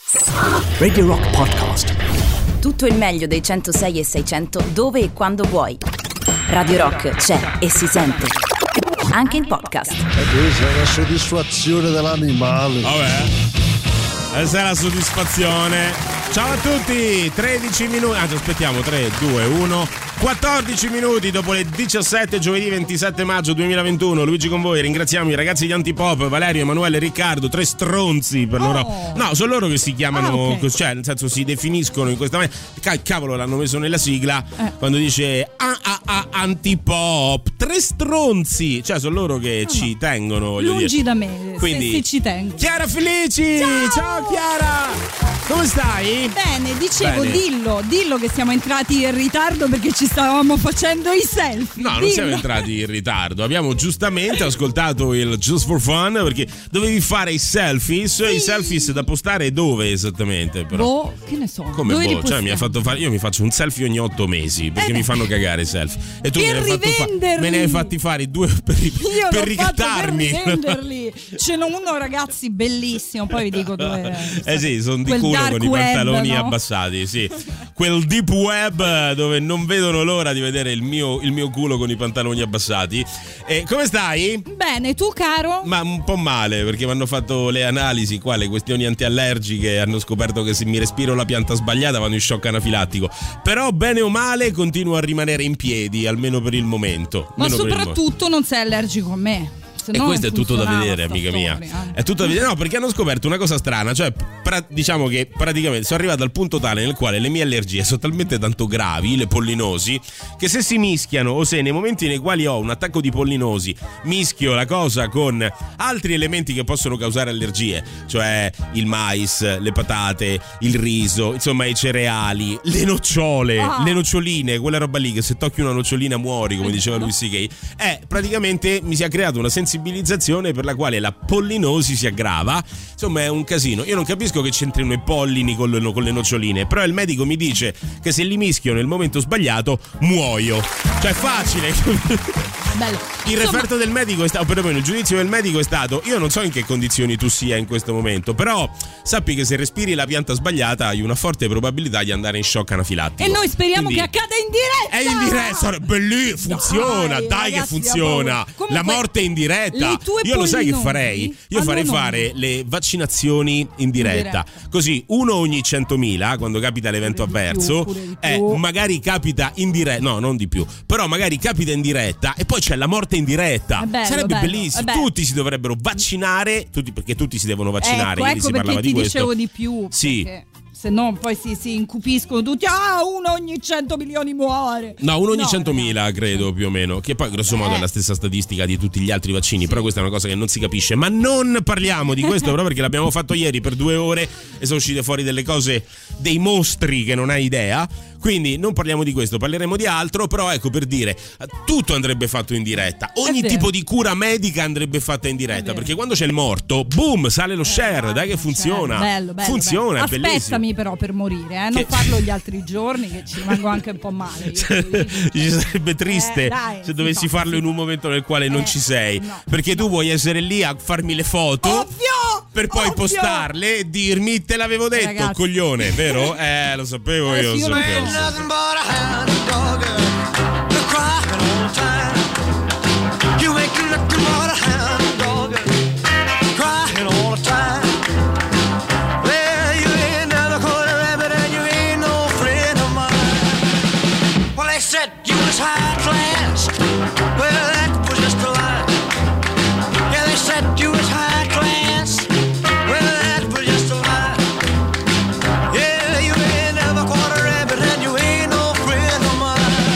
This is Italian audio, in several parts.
Radio Rock Podcast. Tutto il meglio dei 106 e 600 dove e quando vuoi. Radio Rock c'è e si sente anche in podcast. Questa è la soddisfazione dell'animale. Vabbè, questa è la soddisfazione. Ciao a tutti, 13 minuti, aspettiamo, 3, 2, 1, 14 minuti dopo le 17, giovedì 27 maggio 2021. Luigi con voi, ringraziamo i ragazzi di Antipop, Valerio, Emanuele e Riccardo, tre stronzi per loro. No, sono loro che si chiamano, okay. Cioè nel senso si definiscono in questa maniera. Cavolo, l'hanno messo nella sigla quando dice Antipop, tre stronzi, cioè sono loro che ci tengono. Lungi da me, quindi se ci tengo. Chiara Felici, ciao Chiara, come stai? Bene, dicevo, bene. Dillo che siamo entrati in ritardo perché ci stavamo facendo i selfie. No, non siamo entrati in ritardo. Abbiamo giustamente ascoltato il Just for Fun perché dovevi fare i selfies. Sì. I selfies da postare dove esattamente? Però? Che ne so. Come boh? Cioè mi ha fatto fare. Io mi faccio un selfie ogni 8 mesi perché mi fanno cagare i selfie. E tu me ne hai fatti fare 2 per ricattarmi. Per rivenderli. Ce n'è uno, ragazzi, bellissimo. Poi vi dico dove. Sì, sono di culo con i pantaloni abbassati. Sì. Quel deep web dove non vedono l'ora di vedere il mio culo con i pantaloni abbassati. E come stai? Bene, tu caro? Ma un po' male perché mi hanno fatto le analisi qua, le questioni antiallergiche, hanno scoperto che se mi respiro la pianta sbagliata vado in shock anafilattico. Però bene o male continuo a rimanere in piedi, almeno per il momento. Ma soprattutto non sei allergico a me. E questo è tutto da vedere, amica mia. È tutto da vedere. No, perché hanno scoperto una cosa strana. Cioè, diciamo che praticamente sono arrivato al punto tale nel quale le mie allergie sono talmente tanto gravi, le pollinosi, che se si mischiano o se nei momenti nei quali ho un attacco di pollinosi mischio la cosa con altri elementi che possono causare allergie, cioè il mais, le patate, il riso, insomma i cereali, le nocciole, le noccioline, quella roba lì che se tocchi una nocciolina muori, come diceva Louis C.K. Praticamente mi si è creata una sensibilizzazione per la quale la pollinosi si aggrava. Insomma è un casino. Io non capisco che c'entrino i pollini con le noccioline, però il medico mi dice che se li mischio nel momento sbagliato muoio. Cioè è facile. Bello. Il referto del medico è stato, perlomeno il giudizio del medico è stato: io non so in che condizioni tu sia in questo momento, però sappi che se respiri la pianta sbagliata hai una forte probabilità di andare in shock anafilattico. E noi speriamo che accada in diretta. È in diretta, bellissimo, funziona, dai ragazzi, che funziona. Comunque, la morte è in diretta. Io lo sai che farei? Io farei fare le vaccinazioni in diretta. Così uno ogni 100.000 quando capita l'evento avverso, magari capita in diretta, no, non di più, però magari capita in diretta e poi c'è la morte in diretta. Sarebbe bellissimo. Tutti si dovrebbero vaccinare, perché tutti si devono vaccinare. Ecco si parlava di questo. Dicevo di più. Sì. Perché se no poi si incupiscono tutti. Uno ogni 100 milioni muore. No, uno ogni 100.000 credo più o meno. Che poi grosso modo è la stessa statistica di tutti gli altri vaccini. Però questa è una cosa che non si capisce. Ma non parliamo di questo però perché l'abbiamo fatto ieri per 2 ore e sono uscite fuori delle cose, dei mostri che non hai idea. Quindi non parliamo di questo, parleremo di altro. Però ecco, per dire, tutto andrebbe fatto in diretta. Ogni tipo di cura medica andrebbe fatta in diretta, perché quando c'è il morto, boom, sale lo share. Dai che funziona. Bello, funziona, bello. È bellissimo. Aspettami però per morire, non farlo gli altri giorni che ci rimango anche un po' male. Ci sarebbe triste se dovessi farlo in un momento nel quale non ci sei, perché tu vuoi essere lì a farmi le foto per poi postarle e dirmi te l'avevo detto, ragazzi. Coglione, vero? Lo sapevo io, lo sapevo. Nothing but a hound dog, you're crying all the time. You ain't nothing but a hound dog, crying all the time. Well, you ain't never caught a rabbit and you ain't no friend of mine. Well, they said you was high class. Well, that was just a lie. Yeah, they said you was high class. Well, that was just a lie. Yeah, you ain't never caught a rabbit and you ain't no friend of mine.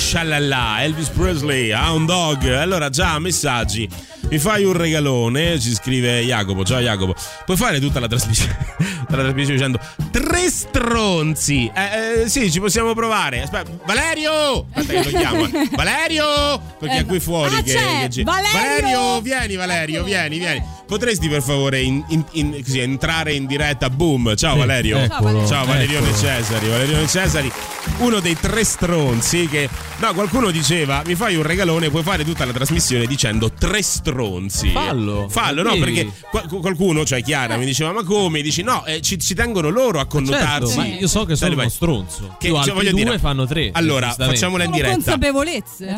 scialala, Elvis Presley, Hound Dog. Allora già messaggi. Mi fai un regalone, ci scrive Jacopo. Ciao Jacopo. Puoi fare tutta la trasmissione dicendo 3 stronzi. Sì, ci possiamo provare. Aspetta, Valerio! Aspetta che lo chiamo. Valerio! Perché è qui fuori che Valerio, vieni Valerio, vieni. Potresti per favore così, entrare in diretta? Boom. Ciao Valerio. Eccolo. Ciao Valerione Cesari, uno dei 3 stronzi che qualcuno diceva mi fai un regalone, puoi fare tutta la trasmissione dicendo 3 stronzi. Fallo, no, perché qualcuno, cioè Chiara, mi diceva ma come? Dici no, ci tengono loro a connotarsi. Certo, ma io so che sono uno stronzo. Che altri voglio 2 dire, fanno 3. Allora, facciamola in diretta. Consapevolezze.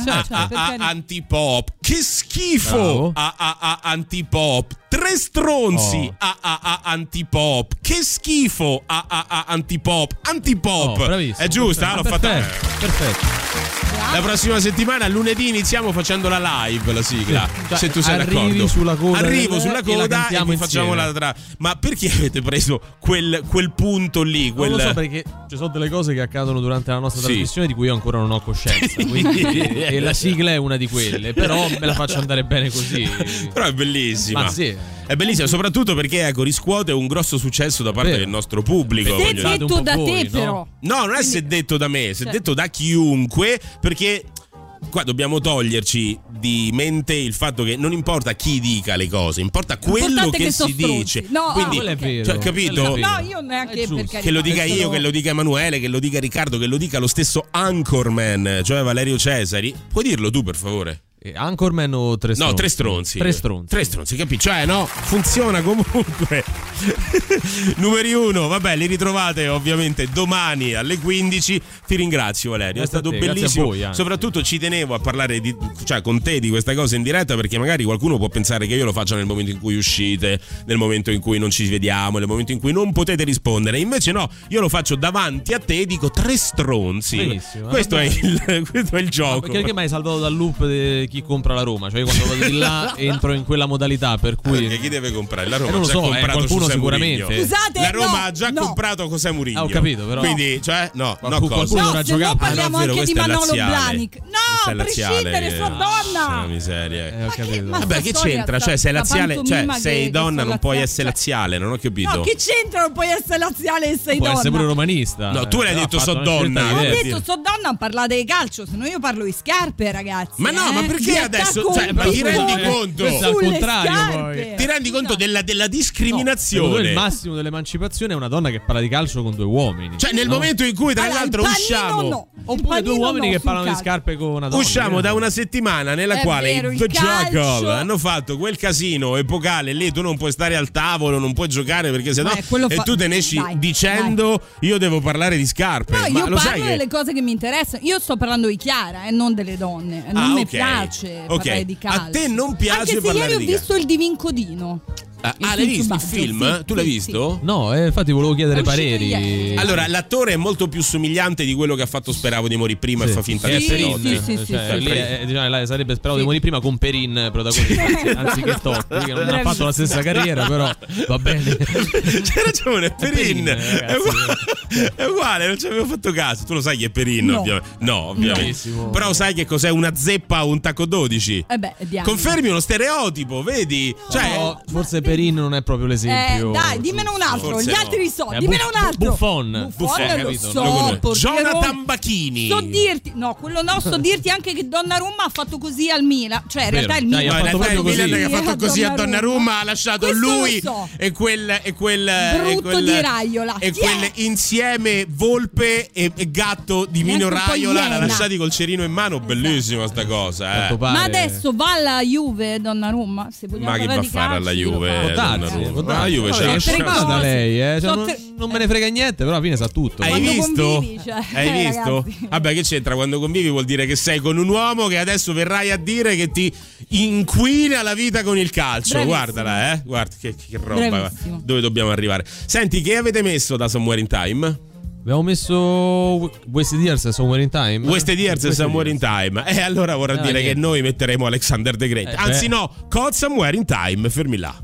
Antipop. Che schifo. Antipop. 3 stronzi. Antipop. Che schifo. Antipop. Bravissimo. È giusta? L'ho fatta. Perfetto. La prossima settimana, lunedì, iniziamo facendo la live, la sigla. Cioè, se tu sei d'accordo. Arrivo sulla coda e vi facciamo la. Ma perché avete preso quel punto lì? Non lo so, perché ci sono delle cose che accadono durante la nostra trasmissione di cui io ancora non ho coscienza. E la sigla è una di quelle. Però me la faccio andare bene così. Però è bellissima. Ma sì. È bellissima, soprattutto perché riscuote un grosso successo da parte del nostro pubblico. Se detto da te, però. No, non è se detto da me, se detto da chiunque, perché qua dobbiamo toglierci di mente il fatto che non importa chi dica le cose, importa quello che si dice. No, quindi, quello è vero. cioè, capito? No, io neanche perché che lo dica io, che lo dica Emanuele, che lo dica Riccardo, che lo dica lo stesso Anchorman, cioè Valerio Cesari. Puoi dirlo tu, per favore? Anchorman o 3 stronzi? No, 3 stronzi. 3 stronzi, capisci? Cioè, no, funziona comunque. Numeri 1, vabbè, li ritrovate ovviamente domani alle 15. Ti ringrazio Valerio, è stato bellissimo. Voi, soprattutto ci tenevo a parlare con te di questa cosa in diretta, perché magari qualcuno può pensare che io lo faccia nel momento in cui uscite, nel momento in cui non ci vediamo, nel momento in cui non potete rispondere. Invece no, io lo faccio davanti a te e dico 3 stronzi. Benissimo. Questo è il gioco. Perché mi hai salvato dal loop chi compra la Roma? Cioè, quando vado di là entro in quella modalità, per cui perché chi deve comprare? La Roma non lo ha già so, comprato qualcuno José sicuramente. Mourinho. Scusate, la Roma ha già comprato José Mourinho. Ho capito, però. Quindi, cioè, qualcuno dovrà se no parliamo vero, anche di questa è Manolo laziale. Blahnik. No, a prescindere, sua donna. Una miseria. ho capito. Vabbè, che c'entra? Cioè, sei laziale, cioè sei donna, non puoi essere laziale, non ho capito. No, che c'entra? Non puoi essere laziale e sei Può donna. essere pure romanista. No, tu l'hai detto so donna. Ho detto so donna, parlate di calcio, se no io parlo di scarpe, ragazzi. Ma no, ma perché adesso? Cioè, ma ti rendi conto? Questo è al contrario, poi. Ti rendi conto della discriminazione? Il massimo dell'emancipazione è una donna che parla di calcio con 2 uomini. Cioè, nel momento in cui, tra l'altro, usciamo. Oppure 2 uomini che parlano di scarpe con una donna. Usciamo da una settimana nella quale i The Jackal hanno fatto quel casino epocale lì, tu non puoi stare al tavolo, non puoi giocare perché sennò e tu te ne esci dicendo io devo parlare di scarpe. No, ma io lo sai parlo delle cose che mi interessano. Io sto parlando di Chiara e non delle donne. Non mi piace parlare di calcio. A te non piace anche se parlare ieri ho di calcio. visto il Divincodino. L'hai visto il film? Sì, tu l'hai visto? No, infatti volevo chiedere pareri. Allora, l'attore è molto più somigliante di quello che ha fatto Speravo di morire prima e fa finta di essere Totti. Lei sarebbe Speravo di morire prima con Perin protagonista anziché Totti, che non ha fatto la stessa carriera, però va bene. C'è ragione, Perin. È uguale, non ci avevo fatto caso. Tu lo sai che è Perin, ovviamente. No, ovviamente. Però sai che cos'è una zeppa o un tacco 12? Confermi uno stereotipo, vedi? Cioè, forse Perin non è proprio l'esempio. Dai, dimmene un altro. Forse Gli altri so. Dimmene un altro. Buffon, lo so. Jonathan Bacchini. So dirti, no, quello no, so dirti anche che Donnarumma ha fatto così al Milan. Cioè, in realtà il Milan ha fatto così a Donnarumma, ha lasciato lui e quel brutto di Raiola. E quel insieme Volpe e gatto di Mino Raiola l'ha lasciati col cerino in mano. Bellissima sta cosa, Ma adesso va alla Juve Donnarumma, se vogliamo. Ma che va a fare alla Juve? La Juve c'è fregata lei, cioè, non me ne frega niente, però alla fine sa tutto. Hai visto? Hai visto? Ragazzi. Vabbè, che c'entra? Quando convivi vuol dire che sei con un uomo che adesso verrai a dire che ti inquina la vita con il calcio. Bravissimo. Guardala, guarda che roba. Bravissimo. Dove dobbiamo arrivare? Senti, che avete messo da Somewhere in Time? Abbiamo messo Wasted Years e Somewhere in Time. Wasted Years e Somewhere in Time. E allora vorrà dire che noi metteremo Alexander the Great. Anzi no, Code Somewhere in Time, fermi là.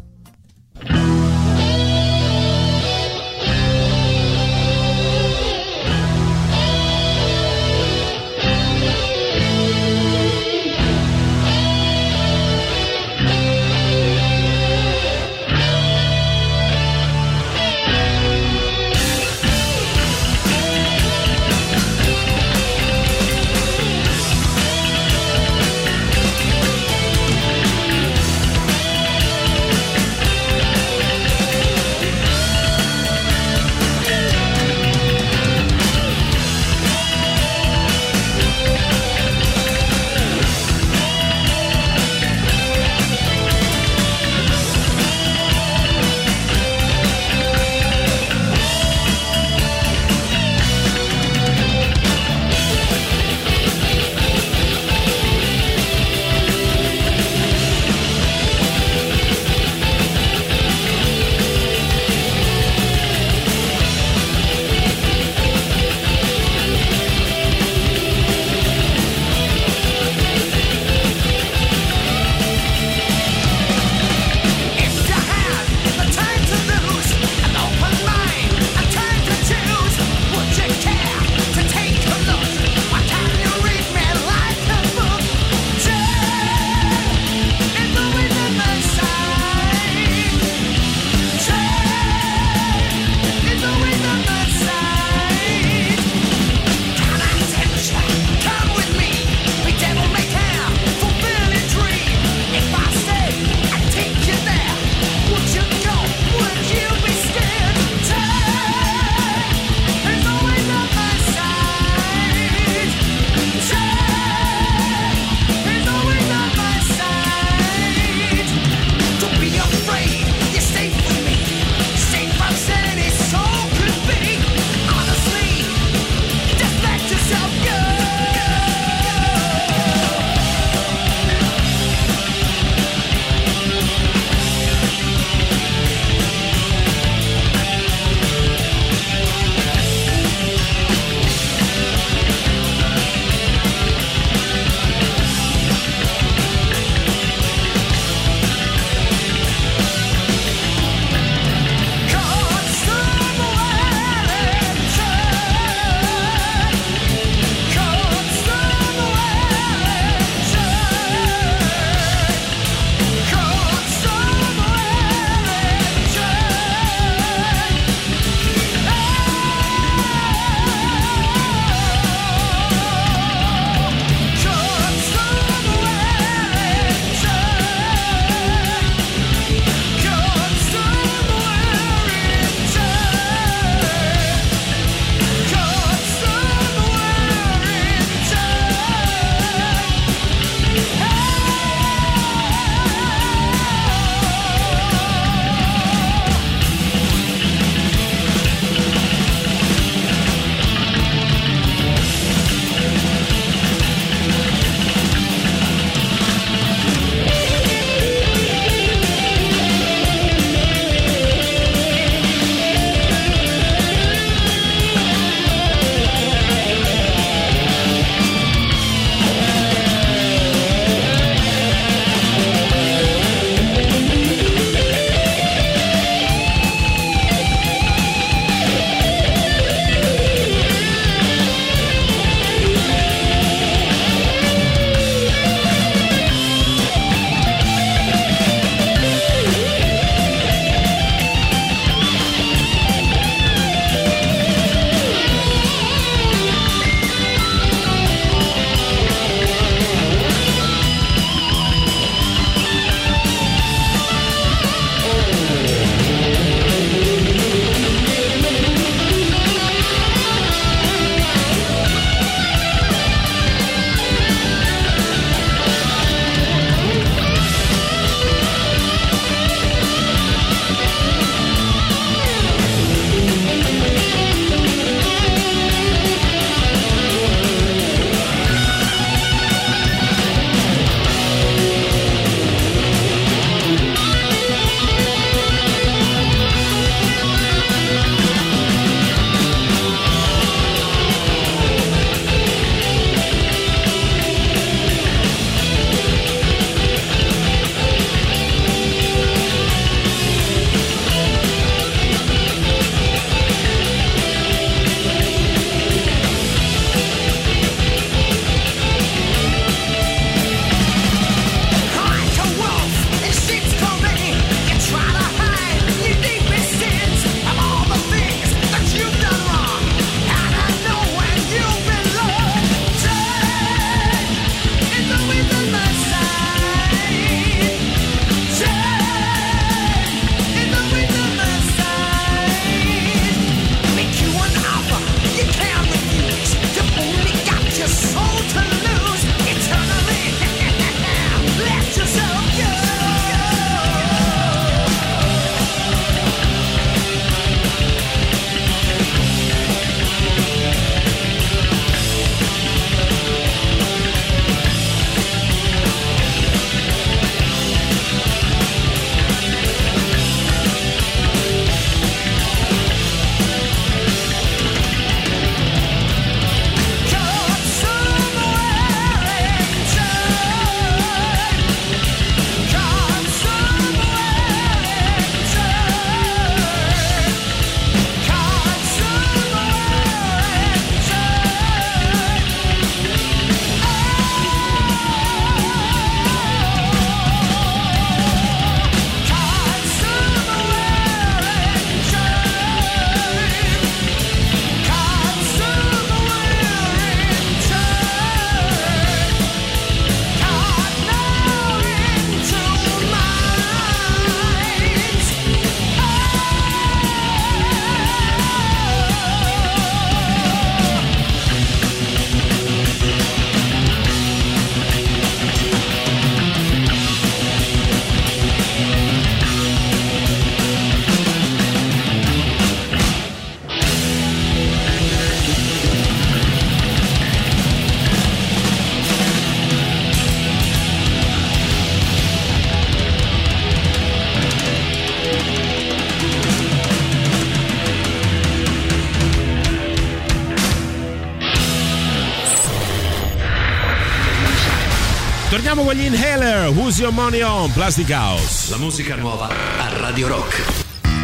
Torniamo con gli Inhaler, Who's Your Money On, Plastic House. La musica nuova a Radio Rock.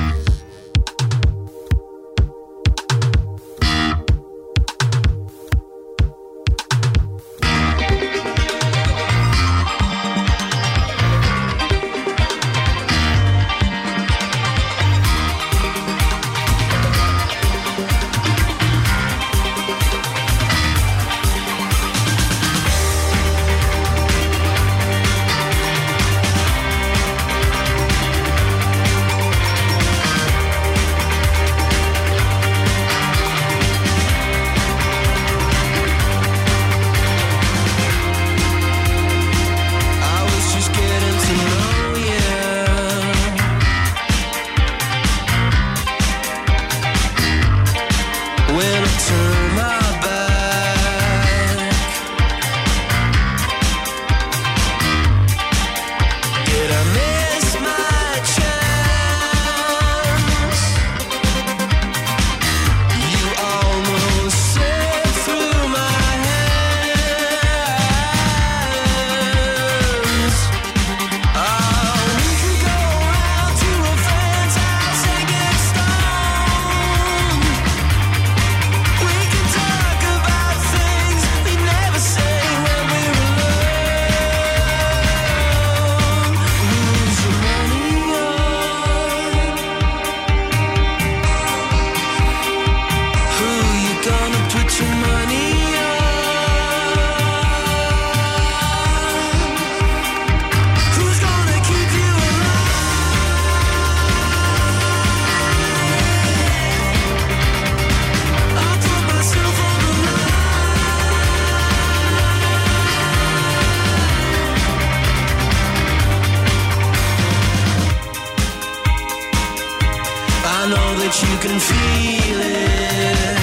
You can feel it.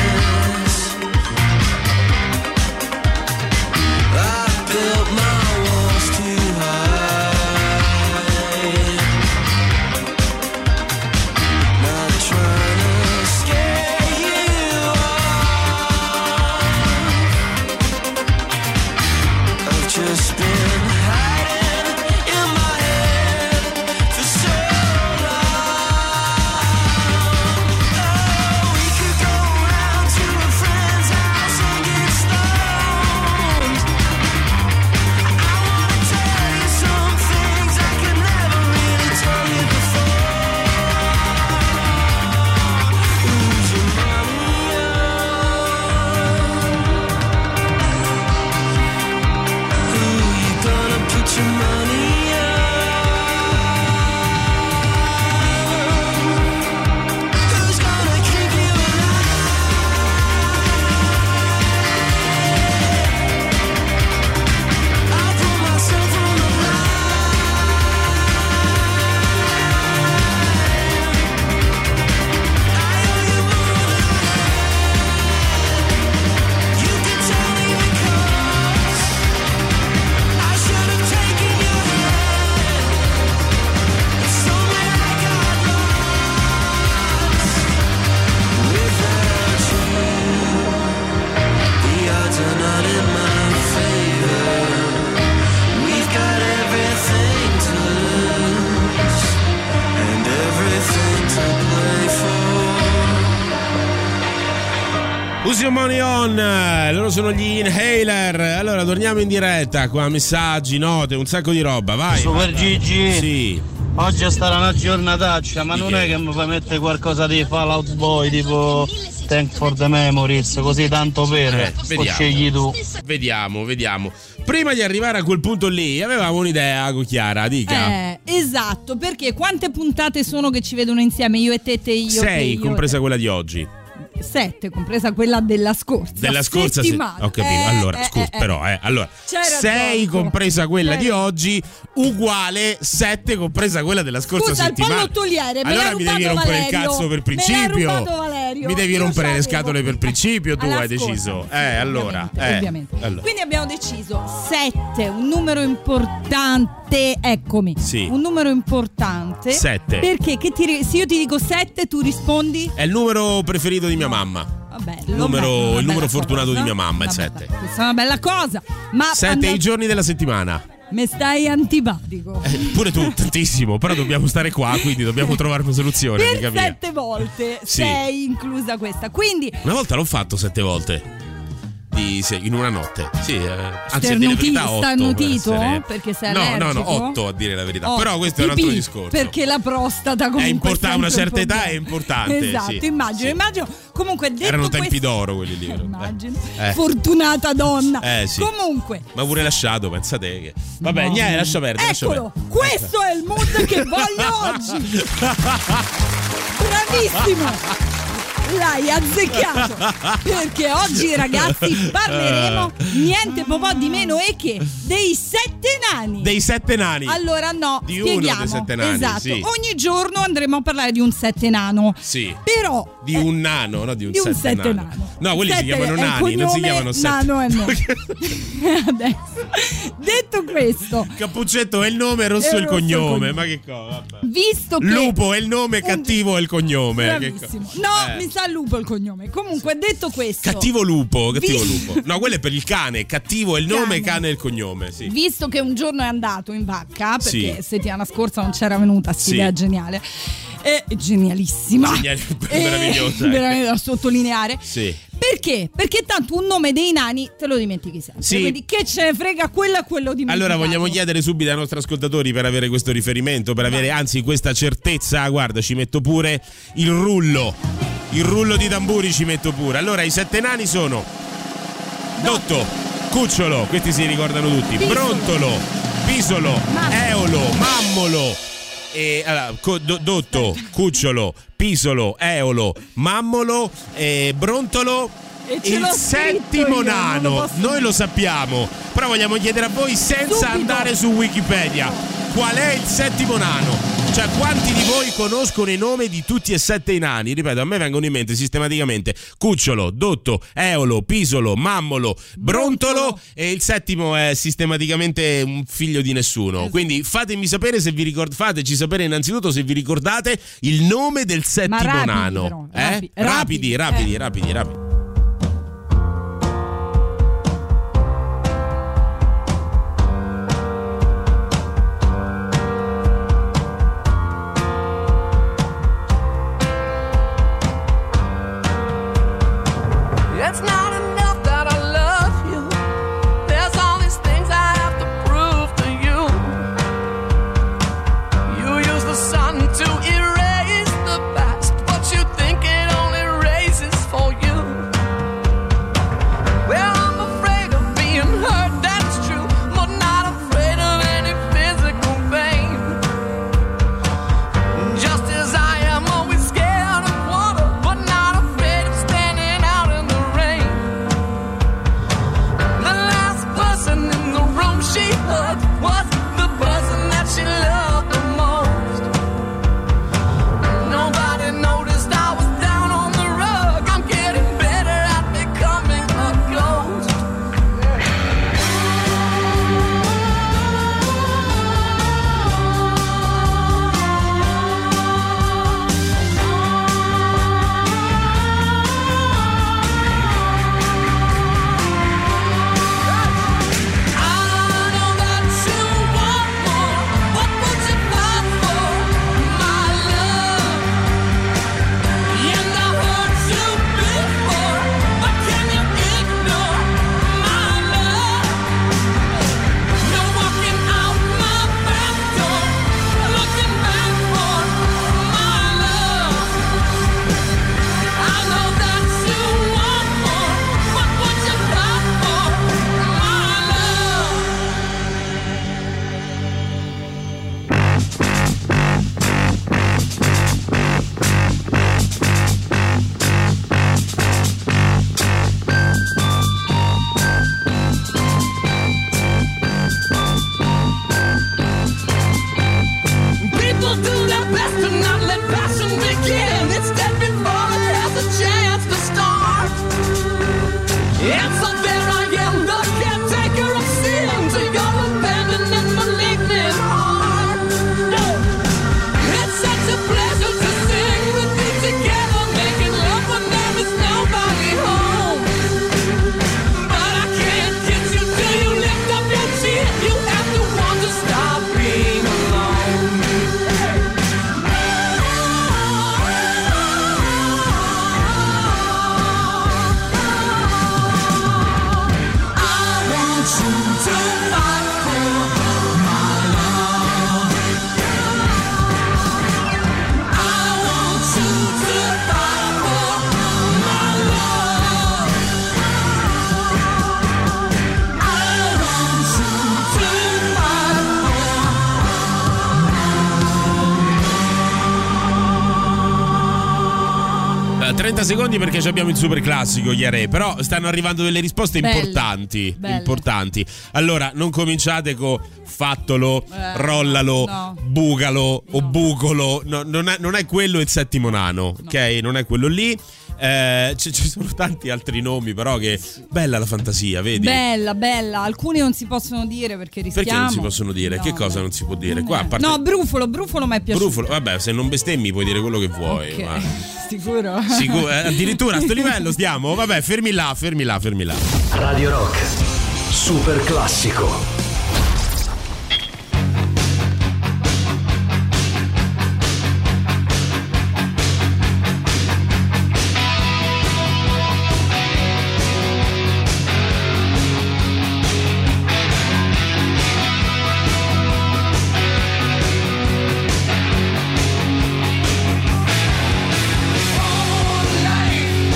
I built my walls too high, not trying to scare you off. I've just been hiding in my head for so Who's Your Money On, loro sono gli Inhaler. Allora torniamo in diretta qua, messaggi, note, un sacco di roba, vai. Super Gigi, sì. Oggi sarà una giornataccia, ma non è che mi fai mettere qualcosa di Fall Out Boy tipo Thank for the Memories, così tanto per scegli tu. Vediamo. Prima di arrivare a quel punto lì avevamo un'idea con Chiara, dica. Esatto, perché quante puntate sono che ci vedono insieme, io e te e io? 6, compresa quella di oggi. 7, compresa quella della scorsa settimana. Ho capito. Allora, scusa, però, allora 6 compresa quella di oggi uguale 7 compresa quella della scorsa settimana. Il pallottoliere me allora l'ha mi devi rubato rompere Valerio. il cazzo per principio. Mi devi rompere le scatole per principio, tu hai deciso. Ovviamente. Allora. Quindi abbiamo deciso 7, un numero importante, eccomi. Sì. Un numero importante. 7. Perché se io ti dico 7 tu rispondi? È il numero preferito di mia mamma. Il numero fortunato di mia mamma, il 7. Questa è una bella cosa. Ma 7 i giorni della settimana. Me stai antipatico. Pure tu, tantissimo. Però dobbiamo stare qua, quindi dobbiamo trovare una soluzione. Per 7 volte sei inclusa questa. Quindi una volta l'ho fatto 7 volte. In una notte. Sì, anzi a dire la verità 8 starnutito perché sei allergico? No, 8 a dire la verità. Però questo è un altro discorso. Perché la prostata comunque è importante, una certa età è importante. Esatto, sì, immagino. Comunque detto erano tempi questo, d'oro quelli lì. Immagino. Fortunata donna. Sì. Comunque. Ma pure lasciato, pensate che. Vabbè, niente, lascia perdere. Eccolo, questo è il mood che voglio oggi. Bravissimo. L'hai azzeccato, perché oggi ragazzi parleremo niente po' di meno e che dei 7 nani. Dei 7 nani. Allora di spieghiamo. Uno dei 7 nani. Esatto, sì. Ogni giorno andremo a parlare di un 7 nano. Sì. Però di un nano, no di un 7 nano. No, quelli si chiamano nani, non si chiamano 7. Nano è no. Adesso, detto questo, Cappuccetto è il nome, rosso è il cognome. Ma che cosa? Vabbè. Visto che lupo è il nome, cattivo è il cognome. Bravissimo. No, mi sa lupo il cognome. Comunque, detto questo, cattivo lupo. No, quello è per il cane. Cattivo è il nome, cane è il cognome. Sì. Visto che un giorno è andato in vacca, perché settimana scorsa non c'era venuta idea geniale. È genialissima. Meravigliosa. Veramente da sottolineare. Sì. Perché? Perché tanto un nome dei nani te lo dimentichi sempre. Sì. Quindi che ce ne frega quello dimenticato. Allora vogliamo chiedere subito ai nostri ascoltatori per avere questo riferimento, per avere anzi questa certezza. Guarda, ci metto pure il rullo di tamburi, ci metto pure. Allora i 7 nani sono Dotto, Cucciolo, questi si ricordano tutti, Brontolo, Pisolo, Eolo, Mammolo. Dotto, Cucciolo, Pisolo, Eolo, Mammolo, Brontolo. Il settimo nano, noi lo sappiamo, però vogliamo chiedere a voi senza andare su Wikipedia qual è il settimo nano. Cioè, quanti di voi conoscono i nomi di tutti e 7 i nani? Ripeto, a me vengono in mente sistematicamente Cucciolo, Dotto, Eolo, Pisolo, Mammolo, Brontolo e il settimo è sistematicamente un figlio di nessuno. Esatto. Quindi fatemi sapere se vi fateci sapere innanzitutto se vi ricordate il nome del settimo nano. Rapidi. It's not enough that I love you. There's all these things I have to prove to you. You use the sun to erase the past, but you think it only erases for you. Allora, 30 secondi perché abbiamo il super classico, Chiare, però stanno arrivando delle risposte importanti. Importanti. Allora, non cominciate con fattolo, rollalo, no. bucalo o bucolo. No, non è quello il settimo nano, ok? Non è quello lì. Ci sono tanti altri nomi, però che bella la fantasia, vedi? Bella. Alcuni non si possono dire perché rischiamo. Perché non si possono dire? No. Che cosa non si può dire? Qua, a parte... No, brufolo mi è piaciuto. Brufolo, vabbè, se non bestemmi puoi dire quello che vuoi. Ok. Ma... Sicuro? Addirittura a sto livello stiamo? Vabbè, fermi là. Radio Rock, super classico.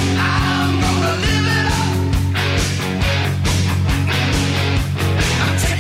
I'm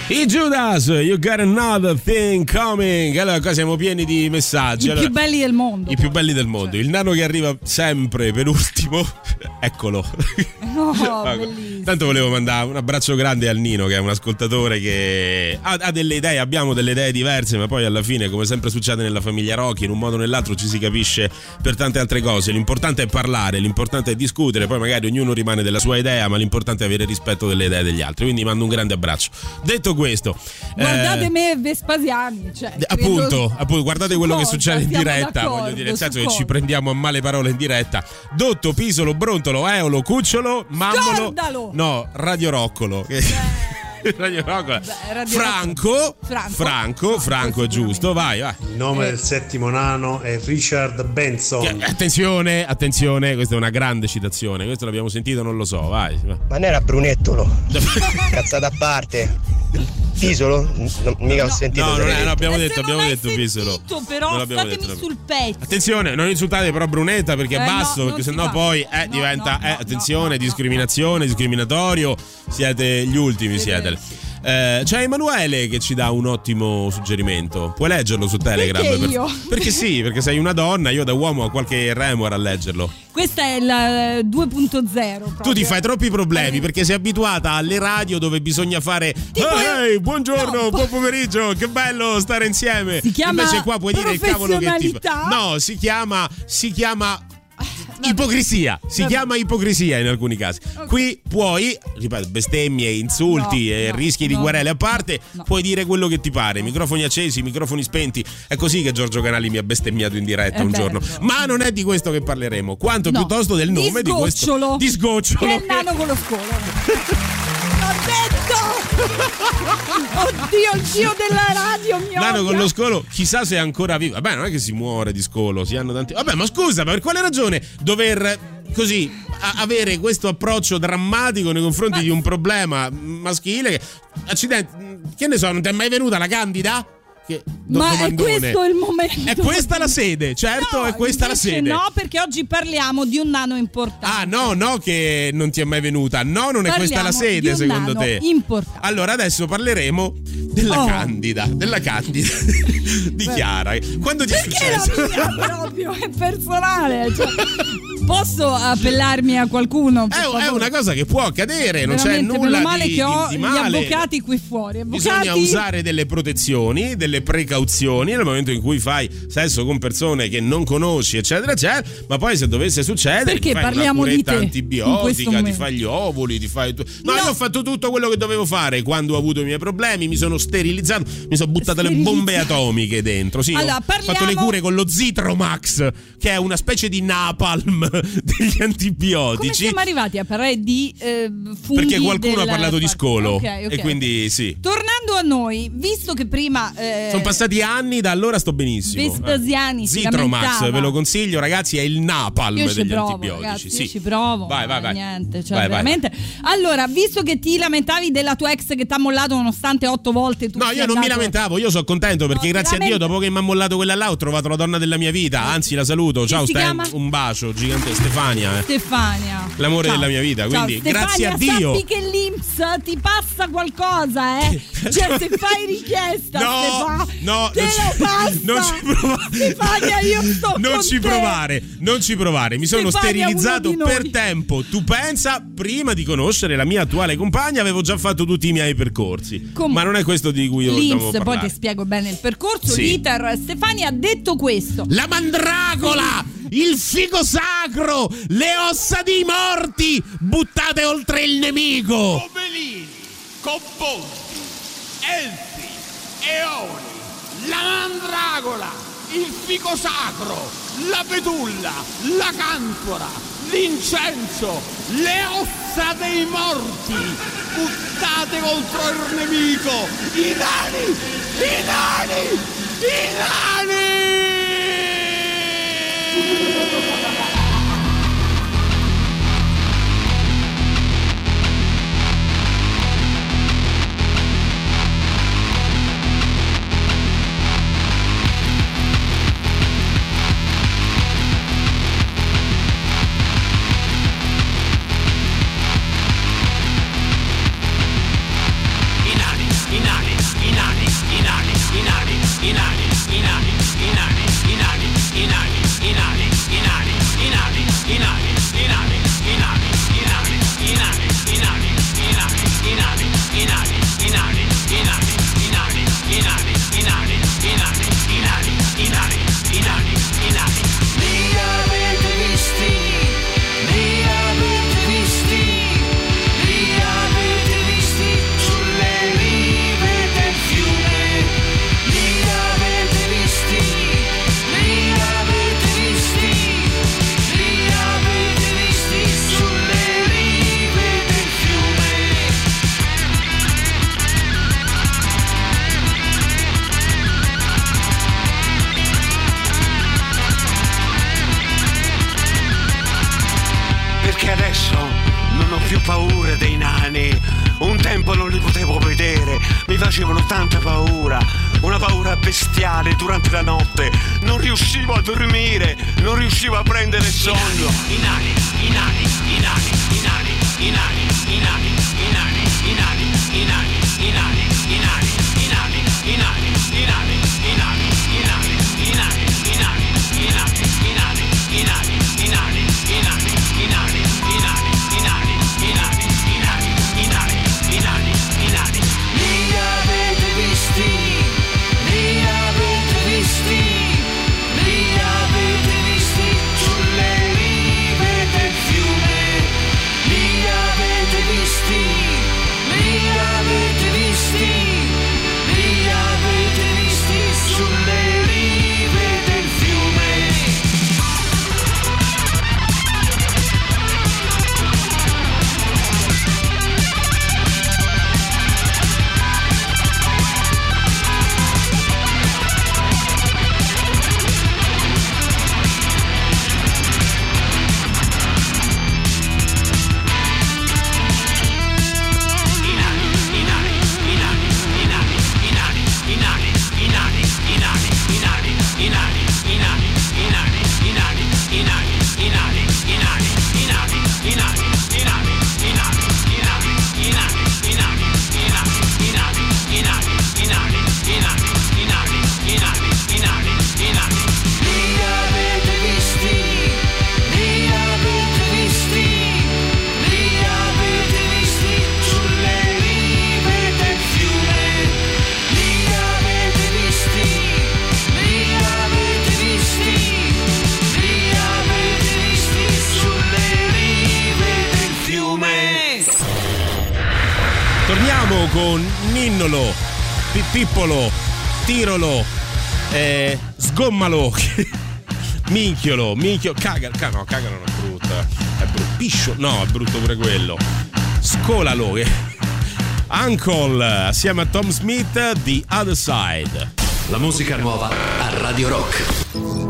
I Judas, you got another thing coming. Allora qua siamo pieni di messaggi. I più belli del mondo. I più belli del mondo. Il nano che arriva sempre penultimo. Eccolo. No, bellissimo. Tanto volevo mandare un abbraccio grande al Nino, che è un ascoltatore che ha delle idee, abbiamo delle idee diverse, ma poi alla fine, come sempre succede nella famiglia Rocchi, in un modo o nell'altro ci si capisce per tante altre cose. L'importante è parlare, l'importante è discutere, poi magari ognuno rimane della sua idea, ma l'importante è avere rispetto delle idee degli altri. Quindi mando un grande abbraccio. Detto questo, guardate me e Vespasiani, cioè, appunto, guardate quello che succede in diretta, voglio dire, nel senso che ci prendiamo a male parole in diretta. Dotto, Pisolo, Brontolo, Eolo, Cucciolo, Mammolo. Scordalo! No, Radio Roccolo. Radio Roccolo. Franco è giusto, vai. Il nome del settimo nano è Richard Benson. Attenzione, questa è una grande citazione, questo l'abbiamo sentito, non lo so, vai. Ma non era Brunettolo? Cazzata a parte. Pisolo? Mica ho sentito. No, abbiamo detto Pisolo. Però statemi sul pezzo. Attenzione, non insultate però Brunetta, perché è basso, perché sennò poi diventa attenzione, discriminazione, discriminatorio. Siete gli ultimi, siete. C'è Emanuele che ci dà un ottimo suggerimento. Puoi leggerlo su Telegram? Perché io? Perché sì, perché sei una donna, io da uomo ho qualche remora a leggerlo. Questa è la 2.0 proprio. Tu ti fai troppi problemi perché sei abituata alle radio dove bisogna fare ehi, buongiorno, buon pomeriggio, che bello stare insieme. Si chiama invece qua puoi dire il cavolo che ti fa. No, si chiama ipocrisia. Si chiama ipocrisia in alcuni casi. Okay. Qui puoi, ripeto, bestemmie, insulti e rischi di querele a parte, puoi dire quello che ti pare. Microfoni accesi, microfoni spenti. È così che Giorgio Canali mi ha bestemmiato in diretta un giorno. Ma non è di questo che parleremo, quanto piuttosto del nome di questo. Di Sgocciolo. Che è il nano con lo scolo. L'ho detto! Oddio, il dio della radio mio. Nano con lo scolo, chissà se è ancora vivo. Vabbè, non è che si muore di scolo, si hanno tanti. Vabbè, ma scusa, ma per quale ragione dover così avere questo approccio drammatico nei confronti di un problema maschile che, accidenti, che ne so, non ti è mai venuta la Candida? Ma è questo il momento. È questa la sede, certo, è questa la sede. No, perché oggi parliamo di un nano importante. Ah, no, che non ti è mai venuta. No, non è questa la sede, secondo te. Importante. Allora adesso parleremo della Candida. Di Chiara. Quando ti è successo? Perché la mia proprio è personale, cioè, posso appellarmi a qualcuno? È una cosa che può accadere, non c'è nulla meno male di che ho di male. Gli avvocati qui fuori. Bisogna usare delle protezioni, delle precauzioni nel momento in cui fai sesso con persone che non conosci, eccetera, eccetera. Ma poi se dovesse succedere, perché ti fai parliamo una curetta di te antibiotica, ti fai gli ovuli, ti fai no, io ho fatto tutto quello che dovevo fare quando ho avuto i miei problemi, mi sono sterilizzato, mi sono buttato le bombe atomiche dentro. Sì, allora, ho fatto le cure con lo Zitromax, che è una specie di napalm degli antibiotici. Come siamo arrivati a parlare di funghi? Perché qualcuno ha parlato di scolo. Okay. E quindi sì. Tornando a noi, visto che prima sono passati anni, da allora sto benissimo. Vespasiani Zitromax, ve lo consiglio, ragazzi, è il napalm degli antibiotici. Ragazzi, sì. Io ci provo. Vai. Niente, cioè vai, veramente. Vai. Allora, visto che ti lamentavi della tua ex che ti ha mollato nonostante 8 volte tu. No, io non mi lamentavo, io sono contento perché grazie a Dio dopo che mi ha mollato quella là ho trovato la donna della mia vita, anzi la saluto. Ciao Stan, un bacio gigante. Stefania. L'amore della mia vita, quindi Stefania, grazie a Dio. Sappi che l'INPS ti passa qualcosa, cioè se fai richiesta, no, te lo passa. Non ci provare. Stefania, io sto non ci provare. Mi sono sterilizzato per tempo. Tu pensa, prima di conoscere la mia attuale compagna avevo già fatto tutti i miei percorsi. Ma non è questo di cui io devo parlare. Poi ti spiego bene il percorso, sì. l'iter. Stefania ha detto questo. La mandragola, il fico sacro, le ossa dei morti buttate oltre il nemico. Gobelini, cobboldi, elfi, eoni, la mandragola, il fico sacro, la betulla, la canfora, l'incenso, le ossa dei morti buttate contro il nemico, i nani. I nani. tempo non li potevo vedere, mi facevano tanta paura, una paura bestiale durante la notte, non riuscivo a dormire, non riuscivo a prendere sonno. Torniamo con Ninnolo, Pippolo, Tirolo, Sgommalo, Minchio, Cagalo non è brutta, è Piscio, no, è brutto pure quello, Scolalo, Uncle, assieme a Tom Smith, The Other Side. La musica nuova a Radio Rock.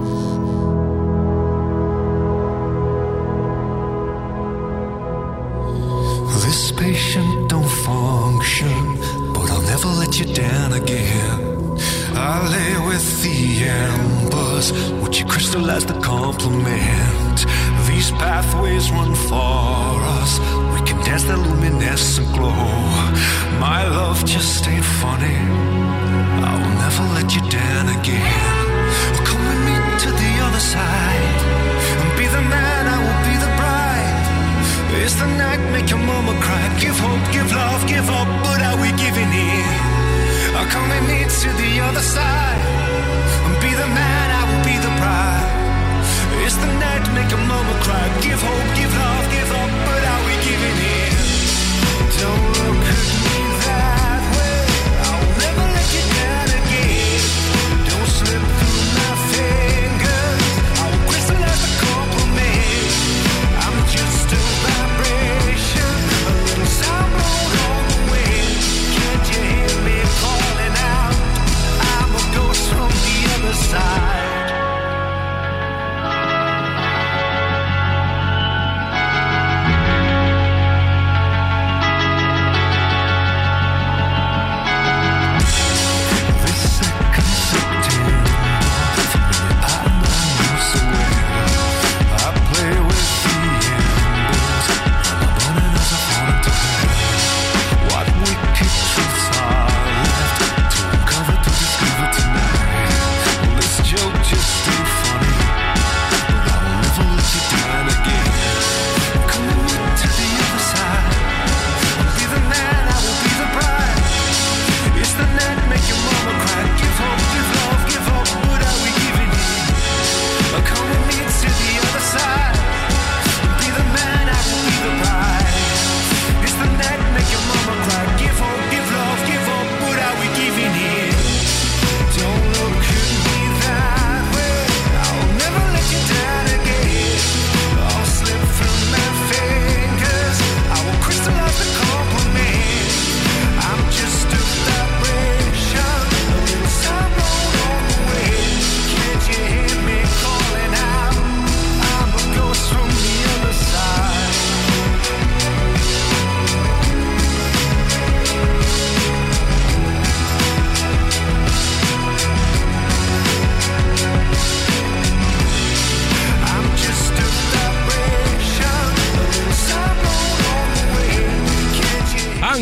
This patient don't function, but I'll never let you down again. I lay with the embers, would you crystallize the compliment? These pathways run for us, we can dance the luminescent glow. My love just ain't funny, I will never let you down again. Come with me to the other side, and be the man, I will be the bride. Is the night make your mama cry? Give hope, give love, give up, but are we giving in? Come with me to the other side, and be the man, I will be the bride. Is the night make your mama cry? Give hope, give love, give up, but are we giving in? Don't look at me that way, I will never let you down again. Don't slip through my fingers, I will crystallize the compliment. I'm just a vibration, a little sound blown on the wind. Can't you hear me calling out? I'm a ghost from the other side.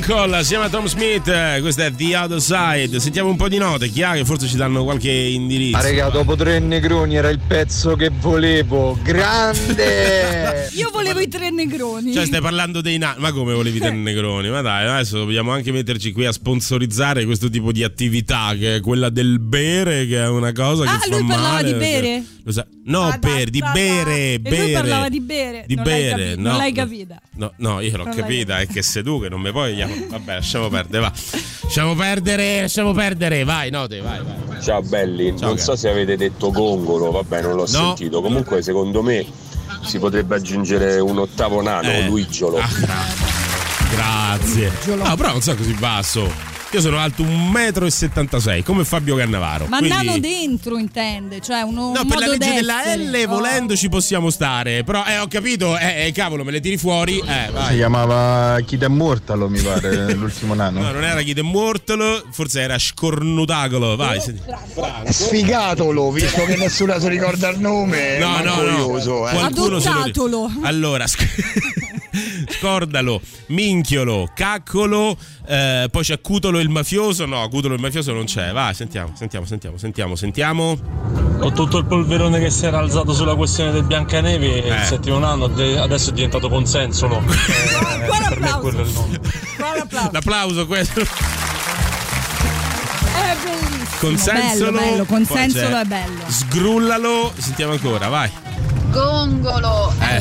Uncle, si chiama Tom Smith, questa è The Other Side. Sentiamo un po' di note, chi ha che forse ci danno qualche indirizzo. Raga, dopo 3 negroni era il pezzo che volevo, grande! Io volevo i 3 negroni. Cioè stai parlando dei nani, ma come volevi 3 negroni? Ma dai, adesso dobbiamo anche metterci qui a sponsorizzare questo tipo di attività, che è quella del bere, che è una cosa che fa male. Ah, lui parlava di bere? Lo sa? No, di bere. E lui parlava di bere. Di bere, non l'hai capita. No, io l'ho capita, è che sei tu che non mi puoi. Vabbè, lasciamo perdere, va. Lasciamo perdere, vai, note, vai. Ciao belli, non so se avete detto gongolo, vabbè, non l'ho sentito. Comunque secondo me si potrebbe aggiungere un ottavo nano, Luigiolo. Grazie. No, però non so così basso. Io sono alto 1,76 m come Fabio Cannavaro. Ma quindi... nano dentro intende, cioè uno no, un per la modo legge d'essere. della L volendo ci possiamo stare. Però ho capito, cavolo, me le tiri fuori. Vai. Si chiamava Kid Immortalo, mi pare, l'ultimo nano. No, non era Kid Immortalo, forse era Scornutacolo. Vai. Sfigatolo, visto che nessuno si ricorda il nome. No. Qualcuno adottatolo. Allora, scordalo, minchiolo, caccolo, poi c'è Cutolo il mafioso. No, Cutolo il mafioso non c'è. Vai, sentiamo. Ho tutto il polverone che si era alzato sulla questione del Biancaneve il 7° anno, adesso è diventato consensolo. Per me quello è il nome. L'applauso questo. È bellissimo. Consensolo. Bello, consensolo è bello. Sgrullalo, sentiamo ancora, vai. Gongolo, è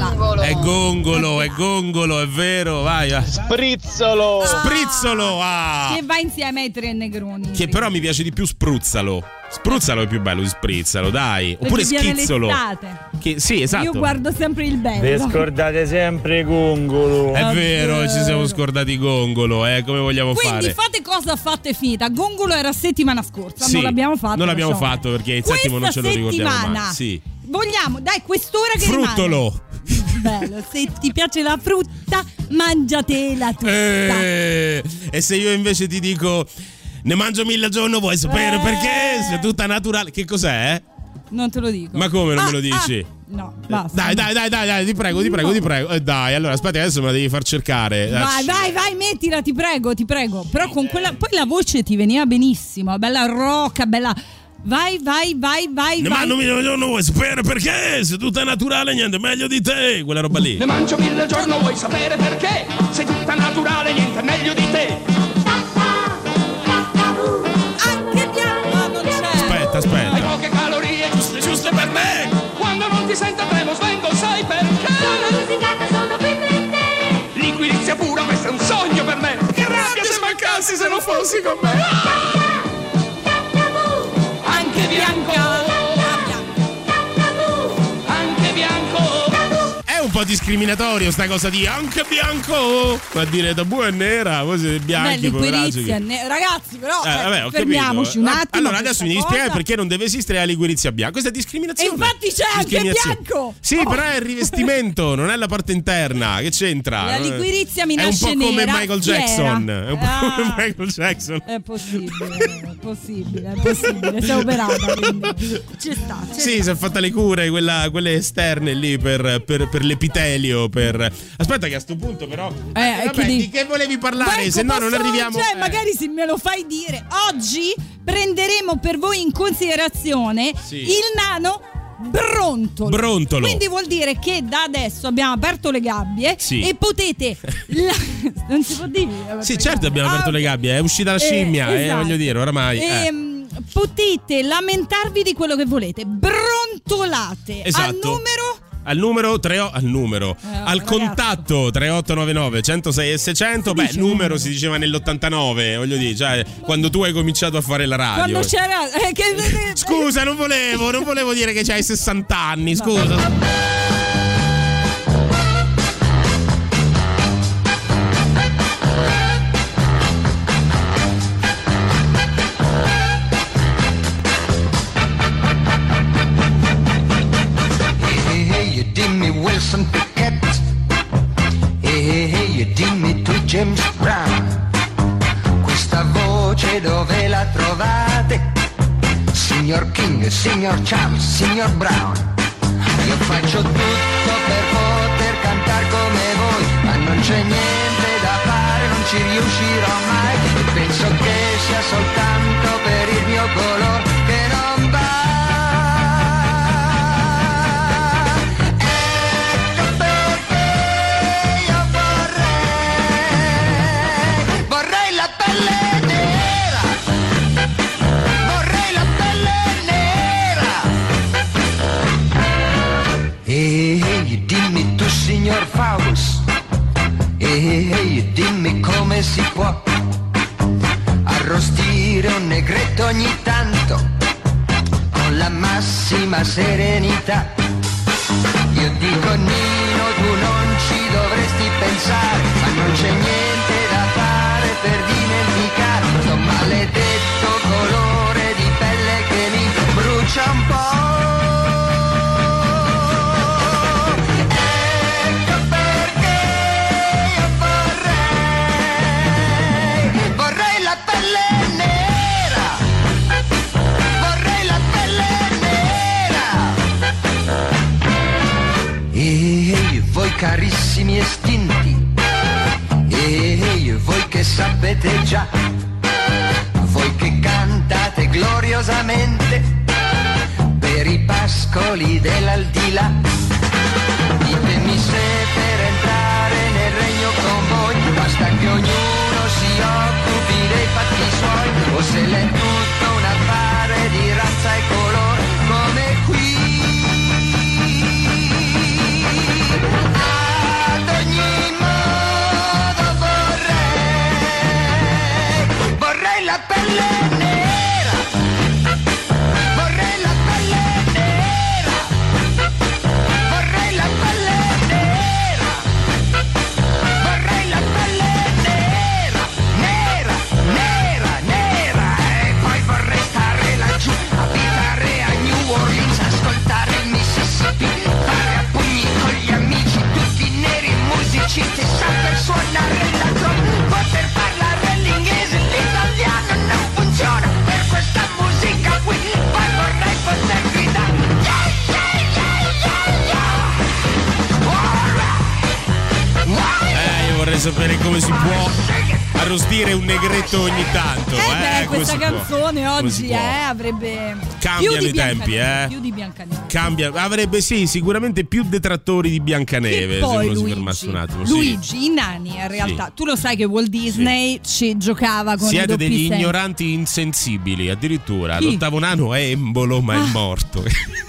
gongolo, è vero, vai. Sprizzolo, Che va insieme ai 3 negroni. Che però mi piace di più spruzzalo. Spruzzalo è più bello di sprizzalo, dai. Oppure schizzolo. Che, sì, esatto. Io guardo sempre il bello. Vi scordate sempre gongolo. È vero, ci siamo scordati gongolo, come vogliamo fare? Quindi fate cosa fatta e finita. Gongolo era settimana scorsa, sì, non l'abbiamo fatto. Non l'abbiamo fatto perché il settimo non ce lo ricordiamo mai. Sì. Vogliamo, dai, quest'ora che fruttolo. Bello, se ti piace la frutta, mangiatela tutta. E se io invece ti dico ne mangio 1000 al giorno, vuoi sapere perché? Se è tutta naturale. Che cos'è? Non te lo dico. Ma come non me lo dici? No, basta. Dai, ti prego. Dai, allora aspetta, adesso me la devi far cercare. Vai, mettila, ti prego. Però con quella, poi la voce ti veniva benissimo, bella rocca, bella. Vai. Ne mangio 1000 al giorno, vuoi sapere perché? Se tutto è naturale, niente meglio di te. Quella roba lì. Ne mangio 1000 al giorno, vuoi sapere perché? Se tutto è naturale, niente meglio di te. Anche piano, non c'è. Aspetta. Hai poche calorie, giuste per me. Quando non ti sento tremo, svengo, sai perché? Sono musicata, sono qui per te. Liquirizia pura, questo è un sogno per me. Che rabbia se mancassi, se non fossi con me. Anche bianco. È un po' discriminatorio sta cosa di anche bianco. Ma dire tabù è nera, voi siete bianchi, poveracci. Ragazzi, però vabbè, fermiamoci un attimo. Allora adesso mi devi spiegare perché non deve esistere la ligurizia bianca. Questa è discriminazione. E infatti c'è anche bianco. Sì, però è il rivestimento, non è la parte interna. Che c'entra? La ligurizia mi nasce nera. È un po' come nera. Michael Jackson. È un po' come Michael Jackson. È possibile. Si è operata, quindi ci sta. Sì, si è fatta le cure, quelle esterne lì per l'epitelio. Aspetta che a sto punto però di che volevi parlare? Se no non arriviamo. Cioè, magari se me lo fai dire. Oggi prenderemo per voi in considerazione il nano brontolo. Quindi vuol dire che da adesso abbiamo aperto le gabbie e potete non si può dire. Sì, certo abbiamo aperto le gabbie, è uscita la scimmia, esatto. Voglio dire, oramai. Potete lamentarvi di quello che volete. Brontolate al numero al contatto 3899 106 e 600. Beh, numero si diceva nell'89, voglio dire, cioè quando tu hai cominciato a fare la radio. Quando c'era Scusa, non volevo dire che c'hai 60 anni, scusa. Wilson Pickett, e dimmi tu James Brown, questa voce dove la trovate? Signor King, signor Charles, signor Brown, io faccio tutto per poter cantare come voi, ma non c'è niente da da fare non ci riuscirò mai, e penso che sia soltanto per il mio color che non va. Ecco perché io vorrei la pelle nera, vorrei la pelle nera. Ehi, dimmi tu signor Faust, ehi, dimmi come si può arrostire un negretto ogni tanto con la massima serenità. Io dico Nino, tu non ci dovresti pensare, ma non c'è niente da fare per dimenticare sto maledetto colore di pelle che mi brucia un po'. Ecco perché io vorrei la pelle nera, vorrei la pelle nera. E voi carissimi estinti, e voi che sapete già, voi che cantate gloriosamente per i pascoli dell'aldilà, ditemi se per entrare nel regno con voi basta che ognuno si occupi dei fatti suoi, o se l'è tutto un affare di razza e colore come qui. Ad ogni modo vorrei la pelle nera, vorrei la pelle nera, vorrei la pelle nera, vorrei la pelle nera, nera, nera, nera. E poi vorrei stare laggiù, abitare a New Orleans, ascoltare il Mississippi, fare a pugni con gli amici tutti neri, musicisti, saper suonare la tromba, poter parlare l'inglese, l'italiano non funziona per questa musica qui, poi vorrei poter gridare yeah, yeah, yeah, yeah, yeah. Io vorrei sapere come si può arrostire un negretto ogni tanto. Questa canzone oggi avrebbe cambiano i tempi, più di Biancaneve. Avrebbe sicuramente più detrattori di Biancaneve. E poi se uno si Luigi, fermasse un attimo. Luigi, i nani in realtà, tu lo sai che Walt Disney ci giocava con siete i doppi degli sensi. ignoranti insensibili, addirittura. Chi? L'ottavo nano è Embolo, ma è morto.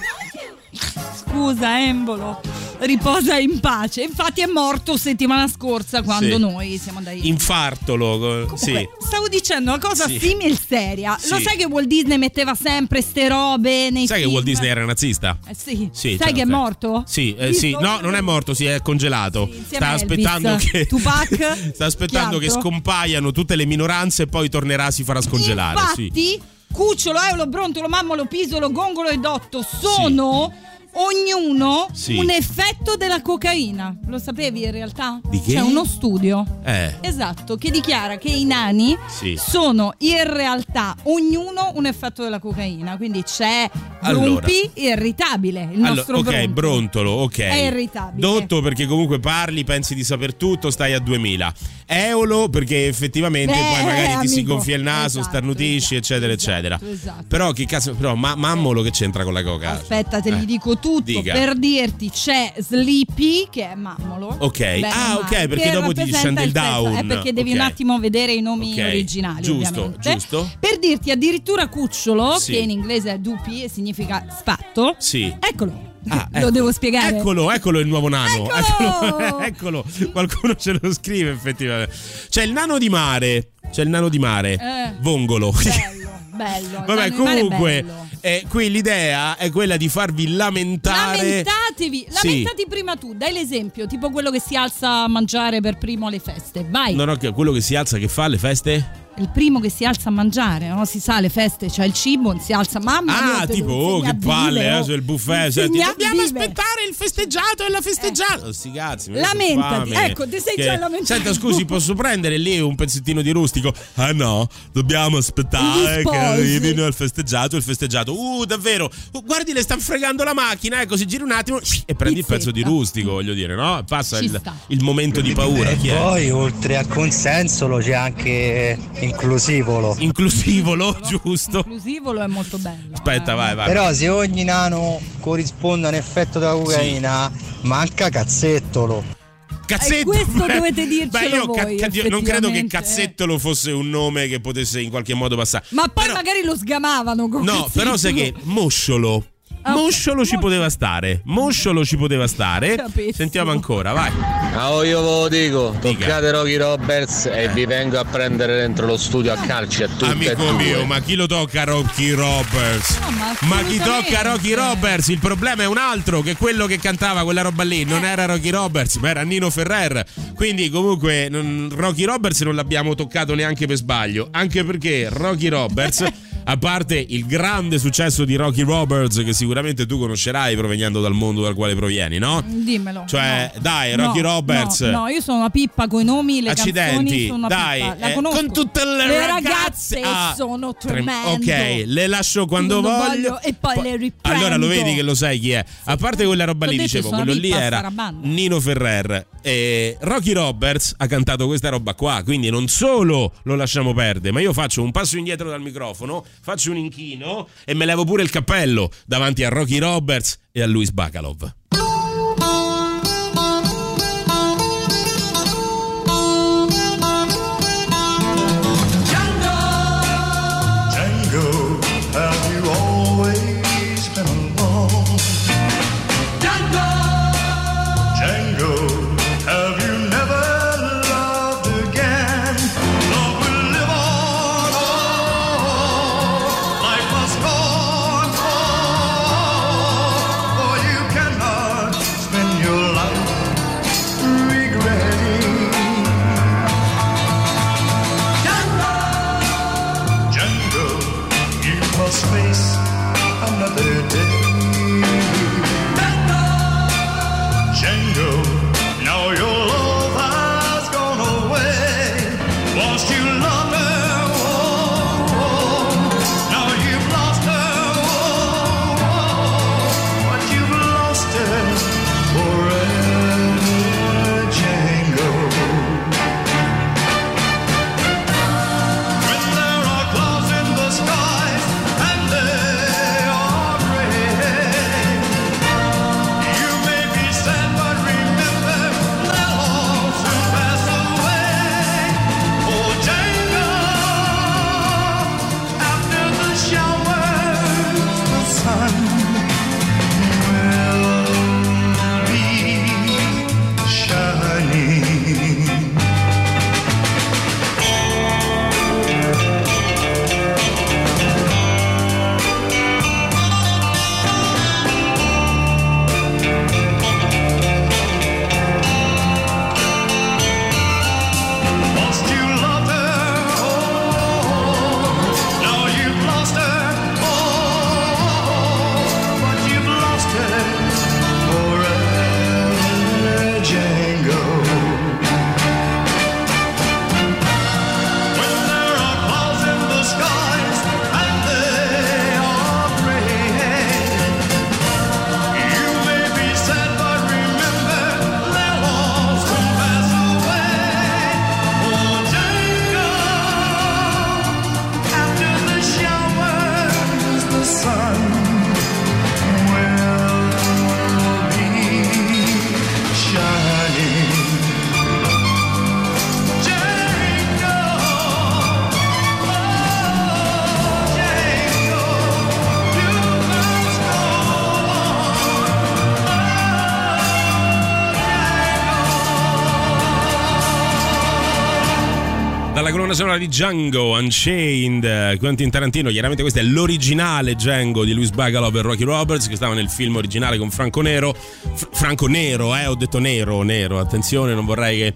Scusa Embolo, riposa in pace. Infatti è morto settimana scorsa quando noi siamo andati. Infartolo. Comunque, sì. stavo dicendo una cosa simile seria. Lo sai che Walt Disney metteva sempre ste robe nei Sai film? che Walt Disney era nazista? Sì. Sai Sai che è morto? Sì, no, non è morto, si è congelato. insieme Sta a aspettando Elvis, che Tupac, sta aspettando chi che altro? scompaiano tutte le minoranze e poi tornerà, si farà scongelare. Infatti, Cucciolo, Eolo, Brontolo, Mammolo, Pisolo, Gongolo e Dotto sono ognuno un effetto della cocaina. Lo sapevi in realtà? Di che? C'è uno studio esatto che dichiara che i nani sono in realtà ognuno un effetto della cocaina. Quindi c'è Brumpi irritabile, il nostro Brontolo, è irritabile. Dotto perché comunque parli, pensi di saper tutto, stai a 2000. Eolo perché effettivamente poi magari ti si gonfia il naso, starnutisci, eccetera eccetera. Però che cazzo, Mammolo che c'entra con la coca? Aspetta, te li dico tutto. Dica. Per dirti, c'è Sleepy che è Mammolo. Ok. Perché dopo ti scende il down. È perché devi un attimo vedere i nomi originali. Giusto. Per dirti addirittura Cucciolo, che in inglese è Dupi e significa spatto. Sì. Eccolo. Lo devo spiegare. Eccolo il nuovo nano. Eccolo. Qualcuno ce lo scrive effettivamente. C'è il nano di mare. Vongolo. Bello. Vabbè, comunque qui l'idea è quella di farvi lamentare. Lamentatevi prima tu. Dai l'esempio, tipo quello che si alza a mangiare per primo alle feste. Vai. No, quello che si alza che fa alle feste? il primo che si alza a mangiare, no? Si sa, alle feste c'è il cibo, si alza, mamma mia, tipo che palle, c'è il buffet, dobbiamo aspettare il festeggiato e la festeggiata. Sti cazzi, lamentati, ecco, ti sei già lamentato. Senta, scusi, posso prendere lì un pezzettino di rustico? Ah no, dobbiamo aspettare che arrivino il festeggiato. Davvero, guardi, le stanno fregando la macchina, così giri un attimo e prendi il pezzo di rustico, voglio dire, no? Passa il momento di paura. E poi oltre a consensolo c'è anche inclusivolo, giusto? Inclusivolo è molto bello. Aspetta, vai. Però se ogni nano corrisponde a un effetto della cocaina, manca cazzettolo. Cazzetto. Questo dovete dircelo voi. Io non credo che Cazzettolo fosse un nome che potesse in qualche modo passare. Ma poi magari lo sgamavano con no, però sai che Mosciolo. Mosciolo ci poteva stare. Capisco. Sentiamo ancora, vai. Io ve lo dico, toccate Rocky Roberts e vi vengo a prendere dentro lo studio a calci a tutti. Amico mio, ma chi lo tocca Rocky Roberts? No, ma chi tocca Rocky Roberts? Il problema è un altro, che quello che cantava quella roba lì non era Rocky Roberts, ma era Nino Ferrer. Quindi comunque Rocky Roberts non l'abbiamo toccato neanche per sbaglio, anche perché Rocky Roberts a parte il grande successo di Rocky Roberts, che sicuramente tu conoscerai provenendo dal mondo dal quale provieni, no? Dimmelo. Cioè, dai, Rocky Roberts. No, io sono una pippa coi nomi, le canzoni, sono una dai, pippa. La conosco. Con tutte le ragazze sono tremendo. Ok, le lascio quando voglio e poi le riprendo. Allora lo vedi che lo sai chi è. A parte quella roba lì, dicevo, quello lì era Nino Ferrer. E Rocky Roberts ha cantato questa roba qua, quindi non solo lo lasciamo perdere, ma io faccio un passo indietro dal microfono, faccio un inchino e me levo pure il cappello davanti a Rocky Roberts e a Louis Bacalov. Sonora di Django Unchained, Quentin Tarantino. Chiaramente questo è l'originale Django di Louis Bacalov e Rocky Roberts, che stava nel film originale con Franco Nero. Franco Nero, ho detto nero, attenzione, non vorrei che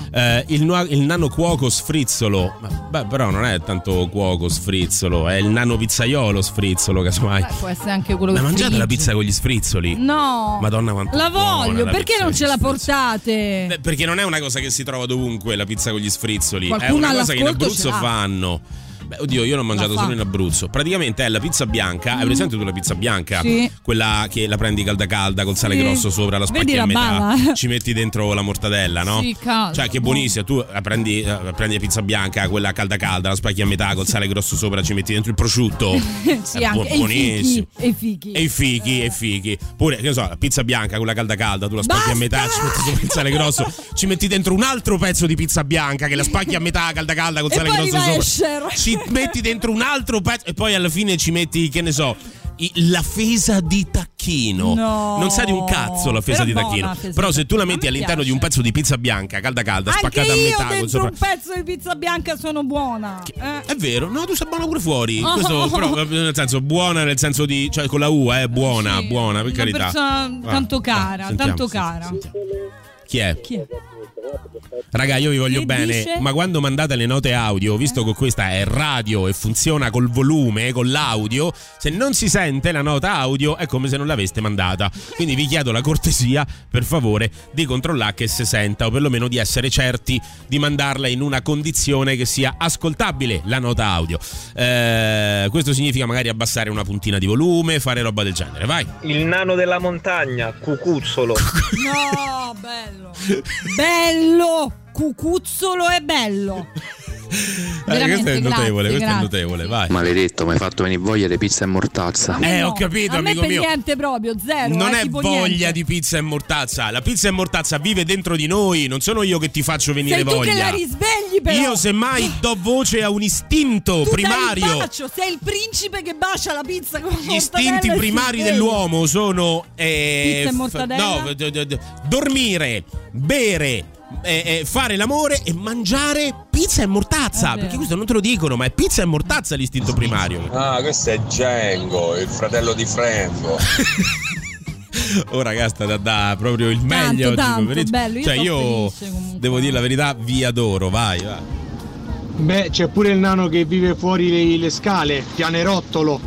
Il nano cuoco sfrizzolo. Beh, però non è tanto cuoco sfrizzolo, è il nano pizzaiolo sfrizzolo, casomai. Può essere anche quello che mangiate frigge. la pizza con gli sfrizzoli? No. Madonna quanto la voglio, perché non ce la portate? Beh, perché non è una cosa che si trova dovunque, la pizza con gli sfrizzoli. Qualcuno è una cosa che in all'ascolto Abruzzo ce l'ha. fanno. Beh, oddio, io l'ho mangiato solo in Abruzzo. Praticamente è la pizza bianca. Hai presente tu la pizza bianca? Sì. Quella che la prendi calda col sale Sì. grosso sopra, la Vedi spacchi la a metà, bava? ci metti dentro la mortadella, no? Sì, calda. Cioè, che buonissima. Tu prendi la pizza bianca, quella calda, la spacchi a metà col sale grosso sopra, ci metti dentro il prosciutto. Sì, anche buonissimo. E i fichi. Pure, che ne so, la pizza bianca, quella calda, tu la spacchi a metà, ci metti sopra il sale grosso, ci metti dentro un altro pezzo di pizza bianca che la spacchi a metà, calda col sale grosso sopra. Ci metti dentro un altro pezzo e poi alla fine ci metti, che ne so, la fesa di tacchino. No. Non sa di un cazzo la fesa di tacchino. Però se tu la metti all'interno di un pezzo di pizza bianca, calda, spaccata a metà, anche io dentro sopra... un pezzo di pizza bianca sono buona. È vero, no, tu sei buona pure fuori. Questo, però, nel senso, buona nel senso di, cioè con la U, buona, Sì, buona, per una carità. persona tanto cara, tanto cara. Chi è? Raga, io vi voglio bene, dice? ma quando mandate le note audio, visto che questa è radio e funziona col volume, con l'audio, se non si sente la nota audio è come se non l'aveste mandata. Quindi vi chiedo la cortesia, per favore, di controllare che si senta, o perlomeno di essere certi di mandarla in una condizione che sia ascoltabile la nota audio. Questo significa magari abbassare una puntina di volume, fare roba del genere. Vai. Il nano della montagna, cucuzzolo. No, bello, cucuzzolo è bello. Questo è notevole, grazie. questo è notevole, vai. Maledetto, mi hai fatto venire voglia di pizza e mortazza. Ho capito, a me amico per mio. niente proprio, zero. Non è tipo voglia niente. di pizza e mortazza. La pizza e mortazza vive dentro di noi. Non sono io che ti faccio venire Sei tu voglia. che la risvegli, però. Io semmai do voce a un istinto tu primario. Dai il bacio, sei il principe che bacia la pizza con Gli istinti primari dell'uomo sono pizza e mortadella? Dormire, bere, fare l'amore e mangiare pizza e mortazza. Perché questo non te lo dicono, ma è pizza e mortazza l'istinto primario. Ah, questo è Django, il fratello di Franco. Oh ragazzi, da proprio il meglio tanto, oggi pomeriggio. bello, Cioè io devo dire la verità, vi adoro, vai. Beh, c'è pure il nano che vive fuori le scale, pianerottolo.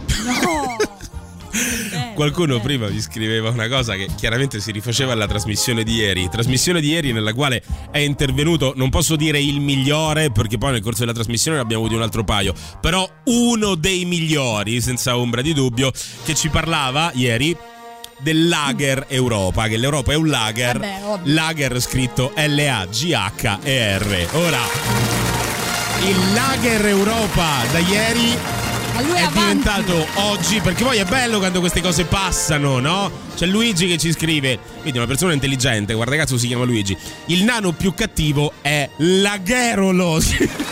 Qualcuno prima vi scriveva una cosa che chiaramente si rifaceva alla trasmissione di ieri nella quale è intervenuto, non posso dire il migliore perché poi nel corso della trasmissione ne abbiamo avuto un altro paio, però uno dei migliori senza ombra di dubbio, che ci parlava ieri del Lager Europa, che l'Europa è un lager, lager scritto L-A-G-H-E-R. Ora il Lager Europa da ieri è diventato oggi, perché poi è bello quando queste cose passano, no? C'è Luigi che ci scrive, vedi, una persona intelligente, guarda cazzo, si chiama Luigi. Il nano più cattivo è Lagherolo.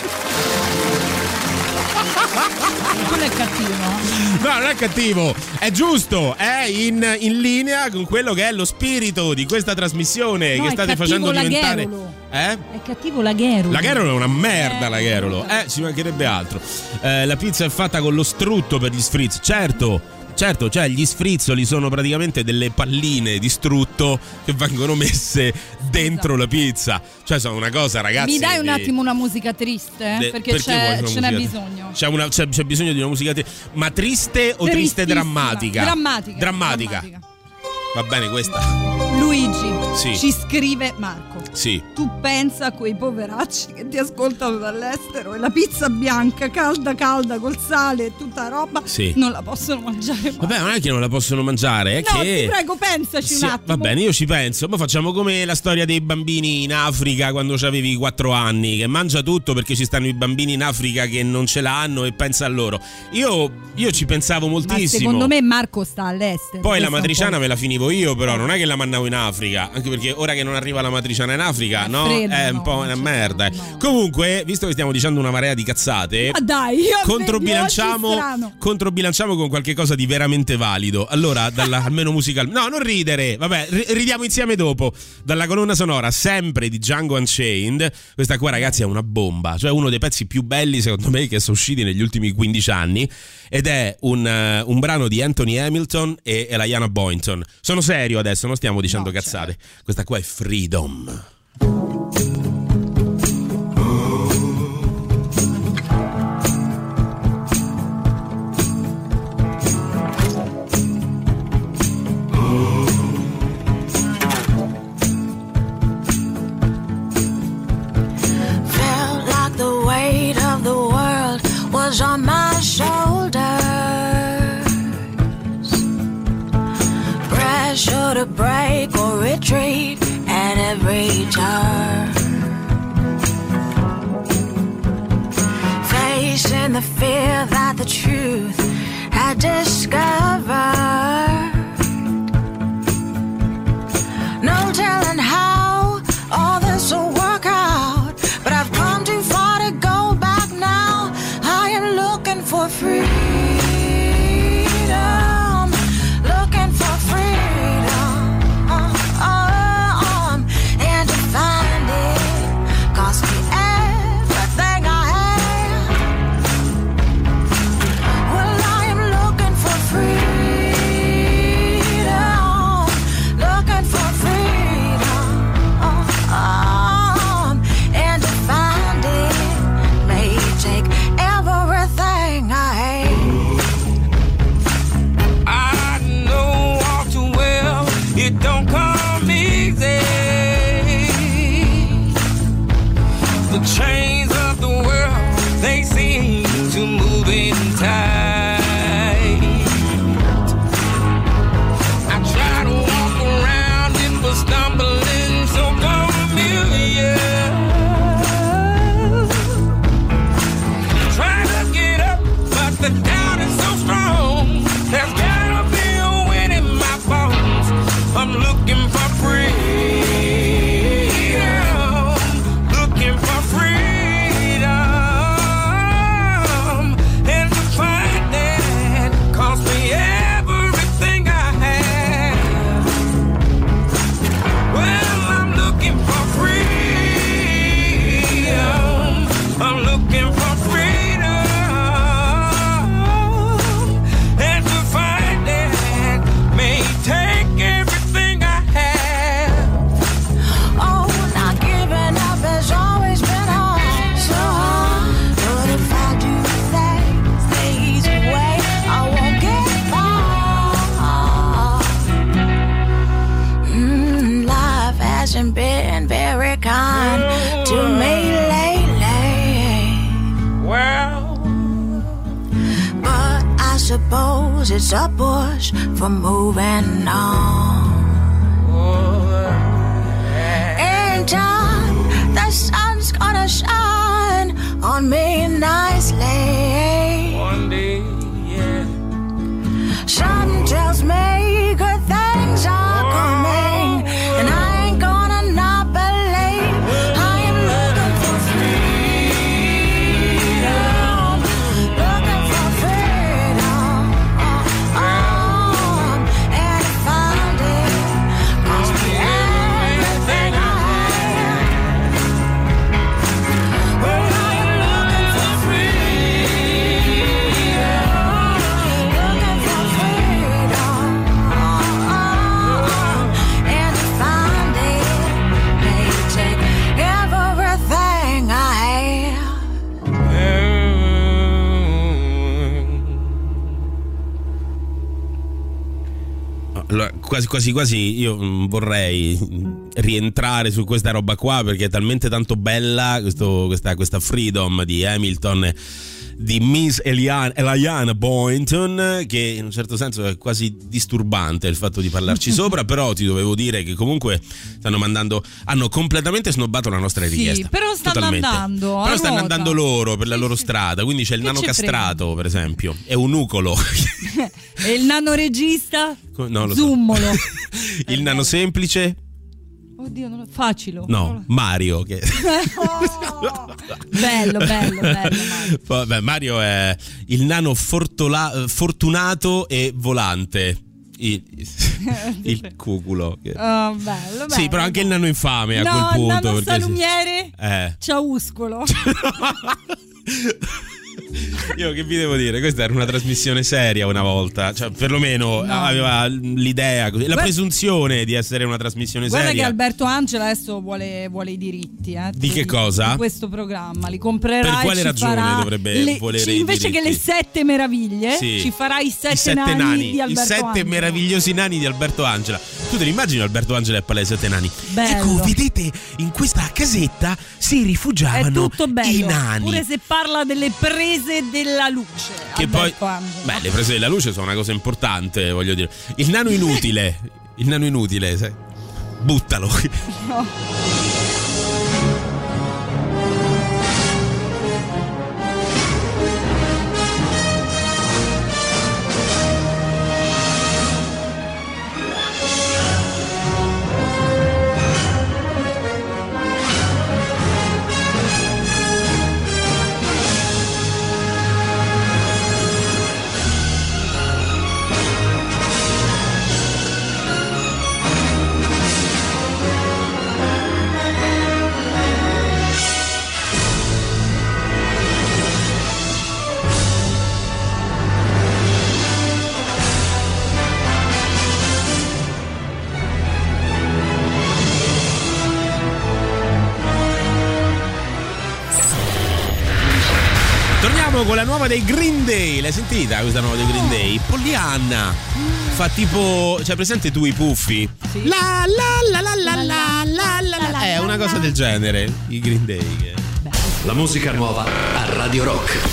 Non è cattivo, no, non è cattivo, è giusto, è in linea con quello che è lo spirito di questa trasmissione, no, che state facendo diventare. È cattivo Lagherolo. Lagherolo è una merda, Lagherolo. Ci mancherebbe altro. La pizza è fatta con lo strutto per gli sfrizzi. Certo, cioè gli sfrizzoli sono praticamente delle palline di strutto che vengono messe dentro la pizza. Cioè sono una cosa, ragazzi. Mi dai un attimo una musica triste? Perché ce n'è bisogno. C'è bisogno di una musica triste. Ma triste o triste drammatica? Drammatica. Va bene questa. Luigi sì. Ci scrive Marco. Sì. Tu pensa a quei poveracci che ti ascoltano dall'estero e la pizza bianca calda col sale e tutta roba non la possono mangiare mai. Vabbè, non è che non la possono mangiare, è che ti prego, pensaci un attimo. Va bene, io ci penso, ma facciamo come la storia dei bambini in Africa quando avevi 4 anni, che mangia tutto perché ci stanno i bambini in Africa che non ce l'hanno e pensa a loro. Io ci pensavo moltissimo. Ma secondo me Marco sta all'estero. Poi la matriciana me la finivo io, però non è che la mandavo in Africa, anche perché ora che non arriva la matriciana in Africa, no? Freddo, è un po' una merda. No. Comunque, visto che stiamo dicendo una marea di cazzate, ma dai, controbilanciamo con qualche cosa di veramente valido. Allora, almeno musicalmente. No, non ridere. Vabbè, ridiamo insieme dopo. Dalla colonna sonora sempre di Django Unchained. Questa qua, ragazzi, è una bomba. Cioè uno dei pezzi più belli, secondo me, che sono usciti negli ultimi 15 anni. Ed è un brano di Anthony Hamilton e Eliana Boynton. Sono serio adesso, non stiamo dicendo cazzate. Questa qua è Freedom. street at every turn. Facing the fear that the truth had discovered. No telling how all this will work out, but I've come too far to go back now. I am looking for freedom, looking for freedom, and to find it cost me everything I have. Well, I am looking for freedom, looking for freedom, and to find it may take everything I hate. I know all too well it don't come easy. The chains of the world, they seem to move in tight. I try to walk around it, but stumbling so familiar. Try to get up, but the doubt is so strong. There's gotta be a wind in my bones. I'm looking for freedom, looking for freedom, and to find that cost me everything I have. Well, I'm looking for freedom, I'm looking for freedom, and to find that may take everything I have. Oh, not giving up has always been hard, so hard. But if I do things the easy way, I won't get far. Life hasn't been very kind to me lately. Well, but I suppose it's a push for moving on. In time, the sun's gonna shine on me nicely. one day, yeah. Something tells me good things are coming, and I ain't gonna not believe. I am looking for freedom, looking for freedom, and to find it cost me everything I have. Well, I am looking for freedom, looking for freedom, and to find it may take everything I have. Allora, quasi io vorrei rientrare su questa roba qua, perché è talmente tanto bella questa Freedom di Hamilton, di Miss Eliana Boynton, che in un certo senso è quasi disturbante il fatto di parlarci sopra. Però ti dovevo dire che comunque hanno completamente snobbato la nostra richiesta. Sì, però stanno andando. Però stanno andando loro per la loro strada. Quindi c'è il nano castrato, per esempio, è un ucolo. E il nano regista? No, lo Zummolo. Il nano semplice? Oddio, non è facile. No, Mario. Che... bello Mario. Vabbè, Mario è il nano fortunato e volante. Il cuculo. Bello. Sì, però anche il nano infame a quel punto. No, il nano salumiere sì. Ciauscolo. Io che vi devo dire? Questa era una trasmissione seria una volta, cioè perlomeno aveva l'idea, la presunzione di essere una trasmissione Guarda seria. Che Alberto Angela adesso vuole i diritti di che cosa? Di questo programma, li comprerà. Per quale e ragione dovrebbe volere i invece diritti? Che le 7 meraviglie, sì, ci farà i 7 nani di Alberto Angela. I 7 meravigliosi nani di Alberto Angela. Tu te li immagini Alberto Angela e parla dei 7 nani? Bello. Ecco, vedete, in questa casetta si rifugiavano è tutto bello. I nani. Pure se parla delle prese della luce. Che Alberto poi, Angela. le prese della luce sono una cosa importante, voglio dire. Il nano inutile, sai? buttalo. No. Con la nuova dei Green Day, l'hai sentita questa nuova dei Green Day? Pollyanna fa tipo, cioè presente tu i puffi? Sì. La la la la la la la la. È una cosa del genere, i Green Day. La musica nuova a Radio Rock.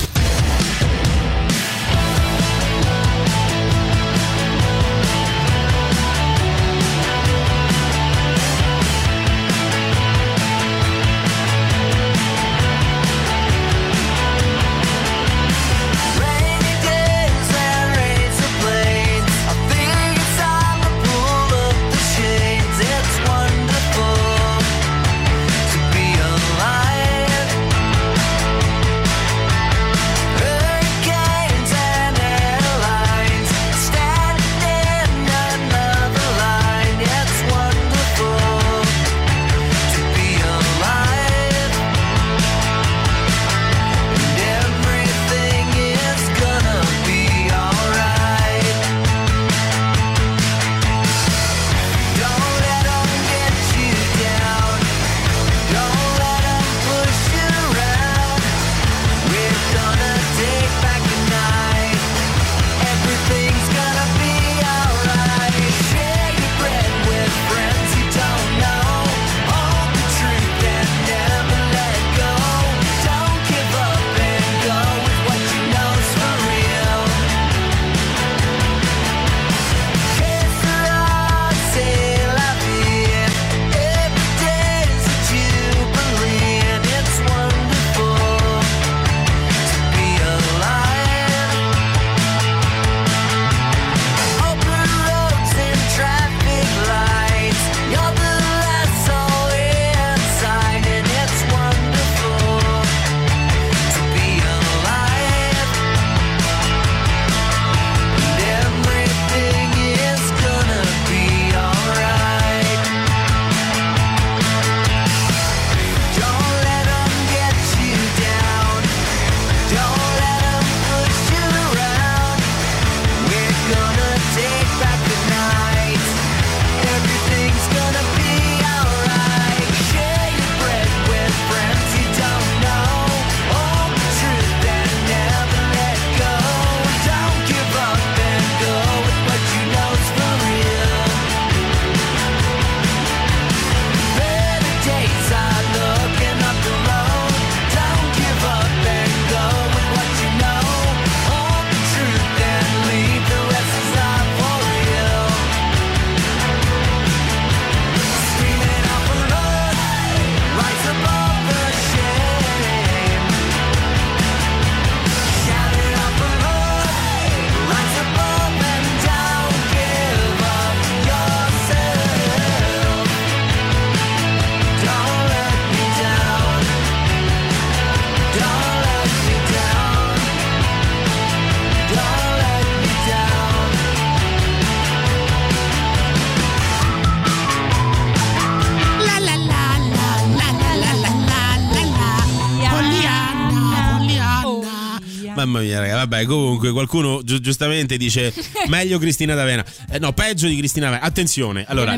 Mamma mia, raga, vabbè, comunque qualcuno giustamente dice meglio Cristina D'Avena. No, peggio di Cristina D'Avena. Attenzione, allora,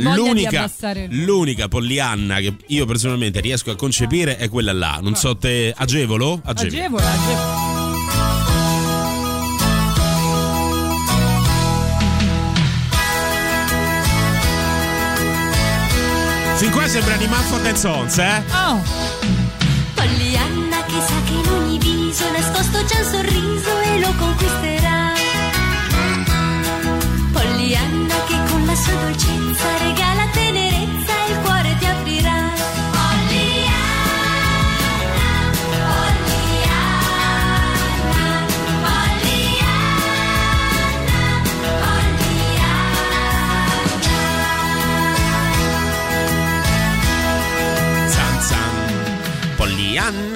l'unica Pollyanna che io personalmente riesco a concepire è quella là. Non so te, agevolo? Agevolo. Fin qua sembra di Manford & Sons, eh? Oh. Pollyanna che sa che in ogni viso nascosto c'è un sorriso e lo conquisterà. Pollyanna che con la sua dolcezza regala tenerezza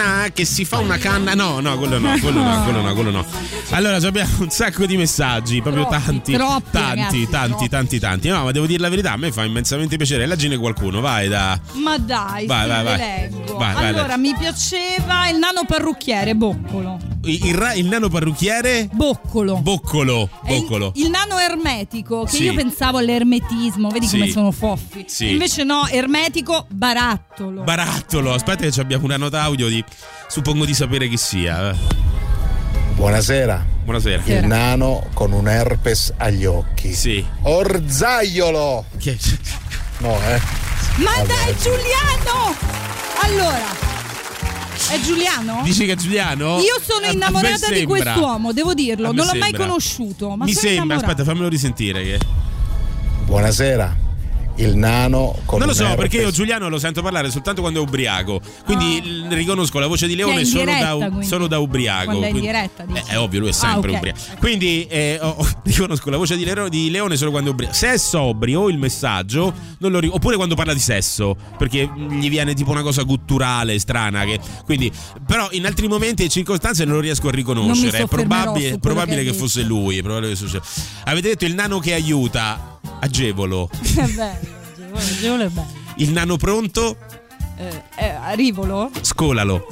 canna, che si fa una canna. No, quello no. Allora abbiamo un sacco di messaggi, proprio tanti. No, ma devo dire la verità, a me fa immensamente piacere. Leggine qualcuno, vai da. Ma dai, vai. Leggo. Vai. Mi piaceva il nano parrucchiere, Boccolo. Il nano parrucchiere? Boccolo. Il nano ermetico, che io pensavo all'ermetismo, vedi come sono foffi. Sì. Invece no, ermetico, barattolo. Aspetta che abbiamo una nota audio di, suppongo di sapere chi sia. Buonasera. Il nano con un herpes agli occhi. Sì. Orzaiolo. No, Ma dai, Giuliano! Allora, è Giuliano? Dici che è Giuliano? Io sono innamorata di quest'uomo, devo dirlo. Non l'ho mai conosciuto. Ma mi sono sembra, innamorata. aspetta, fammelo risentire. Buonasera. Il nano con non lo so, un herpes. perché io Giuliano lo sento parlare soltanto quando è ubriaco. Quindi riconosco la voce di Leone solo da ubriaco. Quando è in diretta, è ovvio, lui è sempre ubriaco. Quindi riconosco la voce di Leone solo quando è ubriaco. Se è sobrio il messaggio, non lo oppure quando parla di sesso, perché gli viene tipo una cosa gutturale, strana. Quindi, però in altri momenti e circostanze non lo riesco a riconoscere. È probabile che fosse lui. Avete detto il nano che aiuta. Agevolo. È bello, agevolo è bello. Il nano pronto? Rivolo? Scolalo.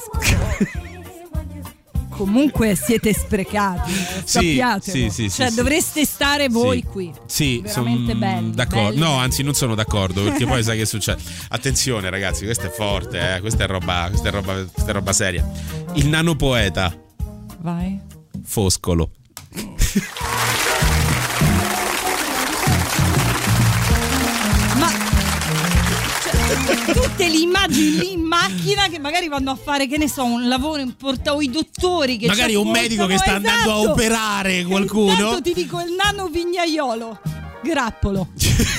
Comunque siete sprecati, sappiatelo. Sì, dovreste stare voi qui. Sì, veramente belli. D'accordo. Belli. No, anzi non sono d'accordo, perché poi sai che succede. Attenzione ragazzi, questa è forte, questa è roba seria. Il nano poeta. Vai. Foscolo. Tutte le immagini lì in macchina che magari vanno a fare, che ne so, un lavoro importante, o i dottori che magari un medico che sta andando a operare qualcuno. Intanto ti dico il nano vignaiolo, grappolo.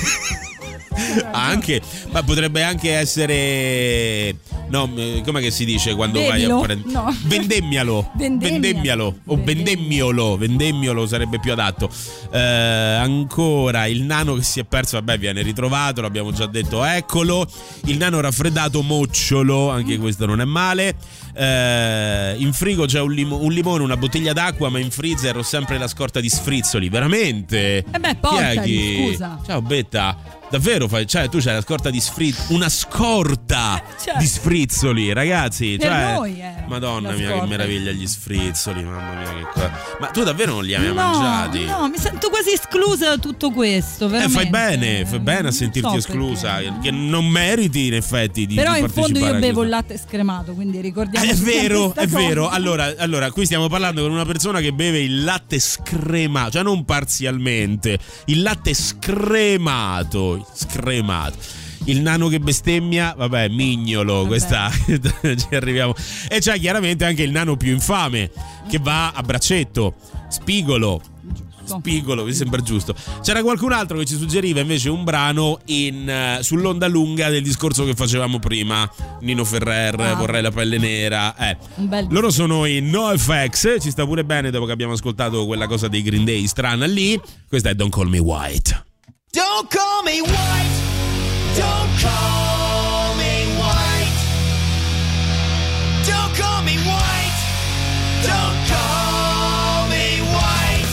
Anche, ma potrebbe anche essere, no, come che si dice quando vai a prendere? No. Vendemmialo o vendemmiolo sarebbe più adatto. Ancora il nano che si è perso, vabbè, viene ritrovato, l'abbiamo già detto, eccolo. Il nano raffreddato, mocciolo, anche questo non è male. In frigo c'è un limone, una bottiglia d'acqua, ma in freezer ho sempre la scorta di sfrizzoli, veramente. Portali, scusa. Ciao Betta. Davvero tu c'hai la scorta di una scorta di sfrizzoli, ragazzi. Per noi Madonna mia, che meraviglia gli sfrizzoli, mamma mia che cosa. Ma tu davvero non li hai mai mangiati? No, mi sento quasi esclusa da tutto questo, veramente. Fai bene a sentirti esclusa, che non meriti in effetti di però in fondo io bevo il il latte scremato, quindi ricordiamo. È vero. Allora, qui stiamo parlando con una persona che beve il latte scremato, cioè non parzialmente, il latte scremato. Il nano che bestemmia, vabbè, mignolo, questa ci arriviamo. E c'è chiaramente anche il nano più infame che va a braccetto, Spigolo, mi sembra giusto. C'era qualcun altro che ci suggeriva invece un brano sull'onda lunga del discorso che facevamo prima. Nino Ferrer, Vorrei la pelle nera. Loro sono in NoFX, ci sta pure bene dopo che abbiamo ascoltato quella cosa dei Green Day strana lì. Questa è Don't Call Me White. Don't call me white. Don't call me white. Don't call me white. Don't call me white.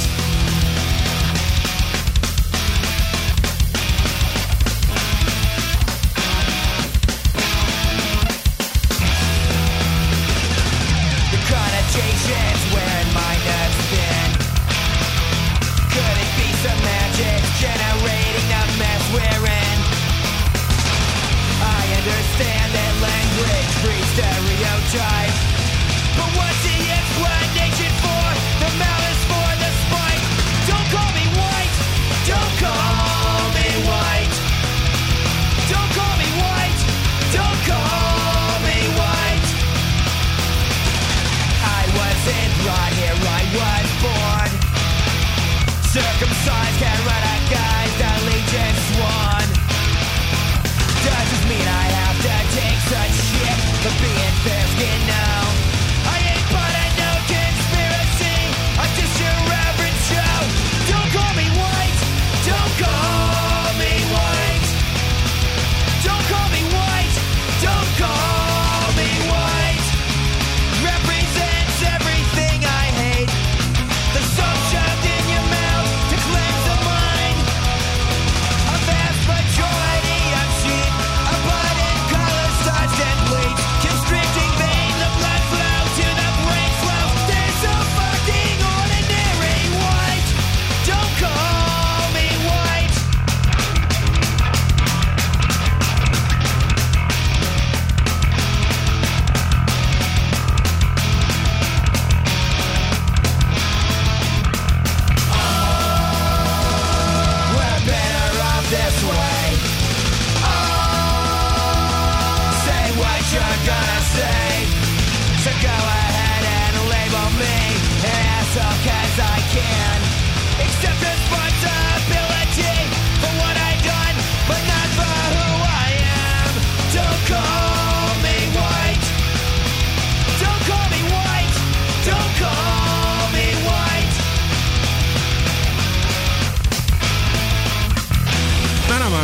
The connotations wearing my nerves thin. Could it be some magic generating the mess we're in? I understand that language breeds stereotype, but what's the explanation for the malice, for the spite? Don't call me white. Don't call me white. Don't call me white. Don't call me white. I wasn't brought here, I was born circumcised, can't run a guy's allegiance sworn. Does this mean I have to take such shit for being fair-skinned now? I ain't part of no conspiracy, I'm just your average Joe. Don't call me white, don't call me white. Don't call me white, don't call me white.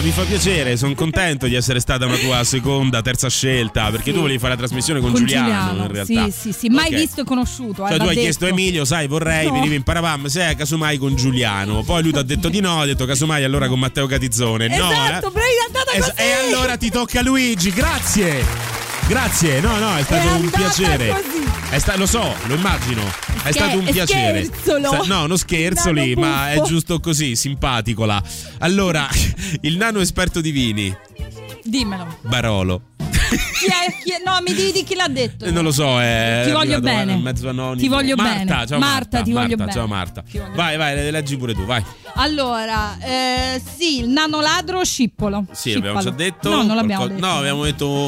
mi fa piacere, sono contento di essere stata una tua seconda, terza scelta, perché tu volevi fare la trasmissione con Giuliano in realtà. Sì, mai visto e conosciuto. Cioè tu hai chiesto Emilio, sai, vorrei, venivi in Paravam, se casomai con Giuliano. Poi lui ti ha detto di no, ha detto casomai allora con Matteo Catizzone. Esatto, però è andata così. E allora ti tocca Luigi, grazie, no, è stato un piacere. Lo so, lo immagino. È stato un piacere. No, non scherzoli, ma è giusto così, simpatico là. Allora, il nano esperto di vini. Dimmelo. Barolo. No, mi di chi l'ha detto? Non lo so, ti voglio bene. Mezzo anonimo. Ti voglio Marta, bene. Ciao Marta, ti voglio bene. Ciao Marta. Vai, le leggi pure tu, vai. Allora, sì, il nano ladro Scippolo. Sì, l'abbiamo già detto. No, non l'abbiamo detto. No, abbiamo detto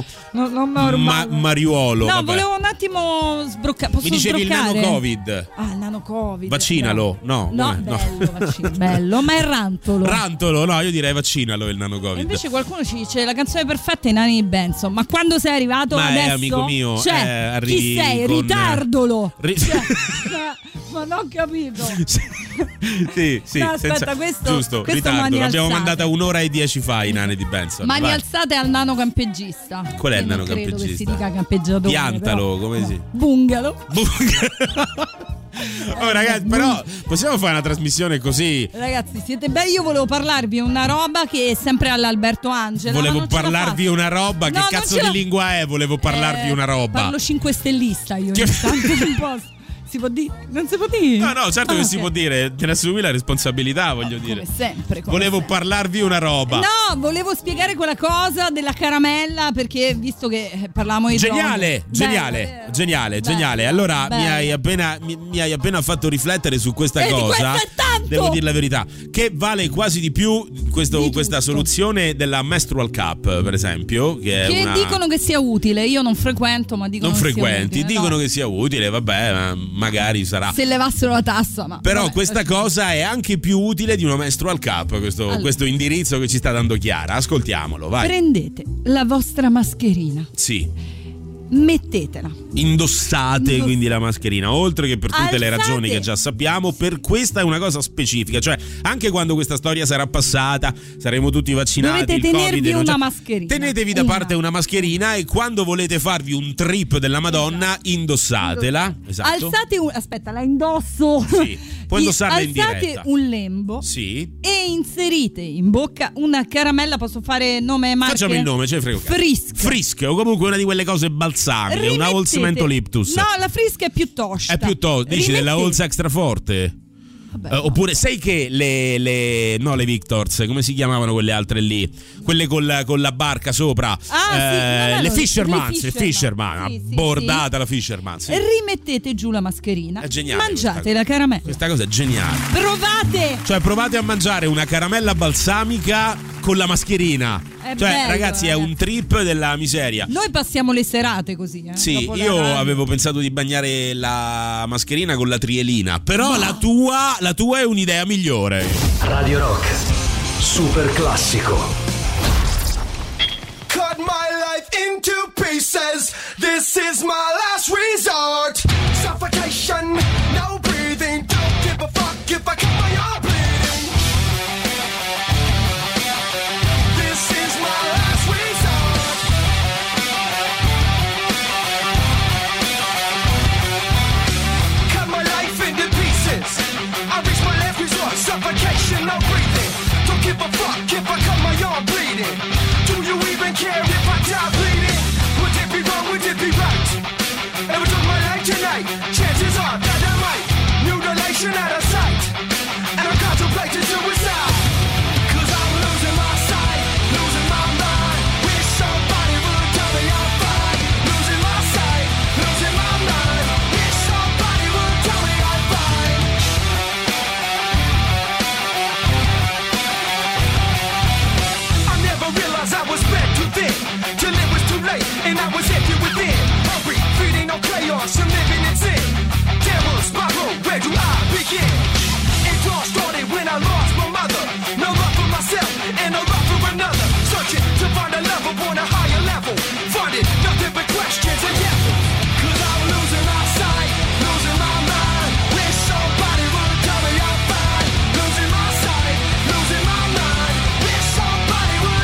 No, Mariuolo. Vabbè. volevo un attimo sbroccare. Posso Mi dicevi sbroccare? il nano Covid. Ah, il nano Covid. Vaccinalo. No, bello, ma è Rantolo. Rantolo, no, io direi vaccinalo il nano Covid. E invece qualcuno ci dice la canzone perfetta è i nani di Benson. Ma quando sei arrivato adesso? Amico mio, cioè, chi sei? con... Ritardolo. Ma non ho capito. Sì, no, aspetta, questo giusto, ritardo. L'abbiamo mandata 1 ora e 10 fa i nani di Benson. Mani alzate al nano campegista. Qual è il nano campegista? campegista? Che si dica campeggiatore. Piantalo, come si? Bungalow. Oh ragazzi, però possiamo fare una trasmissione così? Ragazzi, siete belli. Io volevo parlarvi una roba che è sempre all'Alberto Angela. Volevo parlarvi una roba? Che cazzo di lingua è? Volevo parlarvi una roba. Parlo 5 stellista io ogni tanto non posso. Si può dire? Non si può dire? No, certo che si può dire. Te ne assumi la responsabilità, voglio dire. Come sempre. Volevo parlarvi una roba. No, volevo spiegare quella cosa della caramella, perché visto che parlavamo di geniale. Allora mi hai appena fatto riflettere su questa cosa. Devo dire la verità, che vale quasi di più questa soluzione della menstrual cup, per esempio, che dicono che sia utile. Io non frequento, ma dicono non che frequenti, sia utile, dicono che sia utile, vabbè, magari sarà. Se levassero la tassa, ma però vabbè, questa cosa è anche più utile di una menstrual cup, questo indirizzo che ci sta dando Chiara. Ascoltiamolo, vai. Prendete la vostra mascherina. Sì. Mettetela. Indossate quindi la mascherina, oltre che per tutte le ragioni che già sappiamo. Per questa è una cosa specifica, cioè anche quando questa storia sarà passata, saremo tutti vaccinati, dovete tenervi una mascherina. Tenetevi da parte una mascherina e quando volete farvi un trip della Madonna, indossatela. Esatto. Alzate aspetta, la indosso. Sì. Puoi indossarla in diretta. Alzate un lembo. Sì. E inserite in bocca una caramella. Posso fare nome e marche? Facciamo il nome, ce ne frega. Frisk o comunque una di quelle cose balsamiche, una Halls Mentoliptus. No, la Frisk è più tosta. È più tosta, dici della Halls Extra Forte. Oppure sai che le Victors, come si chiamavano quelle altre lì? Quelle con la barca sopra. Le Fisherman. Bordata la Fisherman. Sì. Rimettete giù la mascherina. È geniale. Mangiate la caramella. Questa cosa è geniale. Provate a mangiare una caramella balsamica con la mascherina. Bello, ragazzi, è un trip della miseria. Noi passiamo le serate così. Sì, io avevo pensato di bagnare la mascherina con la trielina. Però la tua è un'idea migliore. Radio Rock, super classico. Cut my life into pieces. This is my last resort. Suffocation, no breathing. Don't give a fuck if I cut my arm bleeding. This is my last resort. Cut my life into pieces. I reach my last resort. Suffocation, no breathing. Don't give a fuck if I cut my arm bleeding. Do you even care if I die bleeding? Would it be wrong? Would it be right? Ever took my life tonight? Chances are that I might. Mutilation out of sight. And I'm contemplating suicide. Cause I'm losing my sight, losing my mind. Wish somebody would tell me I'm fine. Losing my sight, losing my mind. Wish somebody would tell me I'm fine. I never realized I was spread too thin, till it was too late and I was empty within. Hungry, feeding on chaos and living in sin. Terror spiral, where do I begin? It all started when I lost my mother. No love for myself and no love for another. Searching to find a love upon a higher level. Finding nothing but questions and devils. Cause I'm losing my sight, losing my mind. Wish somebody would tell me I'm fine. Losing my sight, losing my mind. Wish somebody would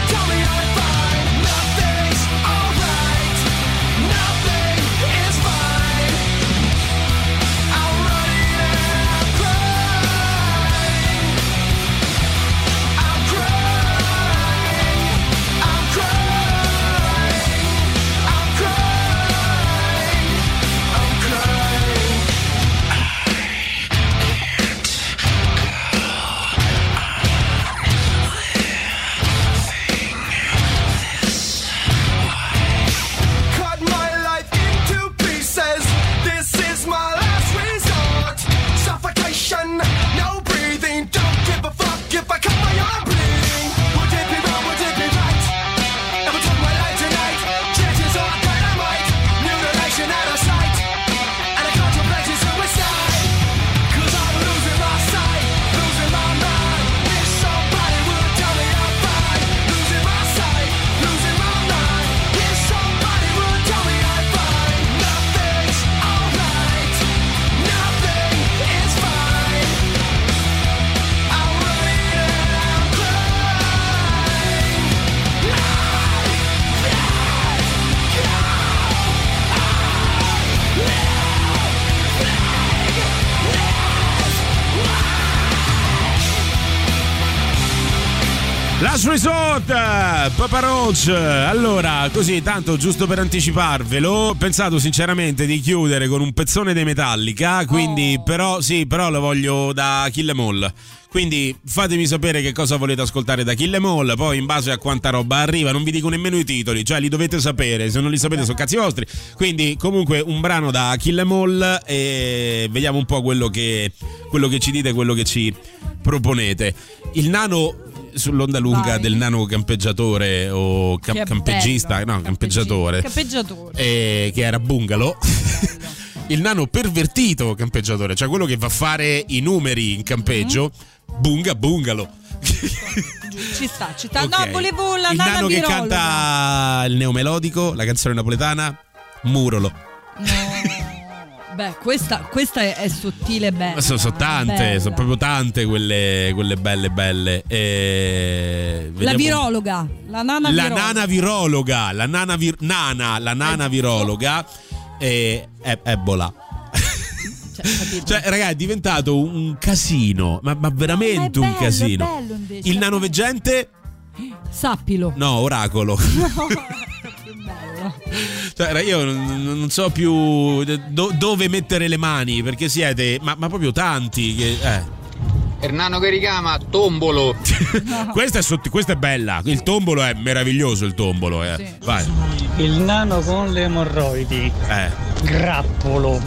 Last Resort, Papa Roach. Allora, così, tanto giusto per anticiparvelo, ho pensato sinceramente di chiudere con un pezzone dei Metallica, quindi però lo voglio da Kill 'Em All. Quindi fatemi sapere che cosa volete ascoltare da Kill 'Em All, poi in base a quanta roba arriva, non vi dico nemmeno i titoli, cioè li dovete sapere, se non li sapete sono cazzi vostri. Quindi comunque un brano da Kill 'Em All e vediamo un po' quello che ci dite, quello che ci proponete. Il nano sull'onda lunga del nano campeggiatore o campeggiista, bello. No, campeggiatore. Che era Bungalow. Il nano pervertito campeggiatore, cioè quello che va a fare i numeri in campeggio, Bungalow. Ci sta. Okay. No, volevo la il nana nano virologa. Che canta il neomelodico, la canzone napoletana, Murolo. No. Beh, questa è sottile, bella. Sono tante, bella. Sono proprio tante quelle belle. La virologa, la nana virologa. La nana virologa è Ebola. Cioè, ragazzi, è diventato un casino, ma veramente un casino. È bello invece. Il nano veggente? Sappilo. No, oracolo. No, che bello. Cioè, io non so più dove mettere le mani, perché siete ma proprio tanti che Il nano che ricama Tombolo. No. Questa è bella. Il tombolo è meraviglioso, il tombolo. Sì. Vai. Il nano con le emorroidi. Grappolo.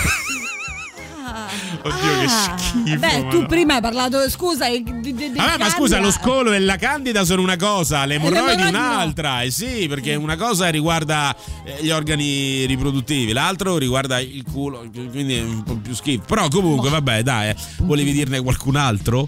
Oddio, che schifo. Beh, tu prima hai parlato, scusa, ma scusa, lo scolo e la candida sono una cosa, le emorroidi un'altra. No. Sì, perché una cosa riguarda gli organi riproduttivi, l'altro riguarda il culo, quindi è un po' più schifo. Però comunque, vabbè, dai, volevi dirne qualcun altro?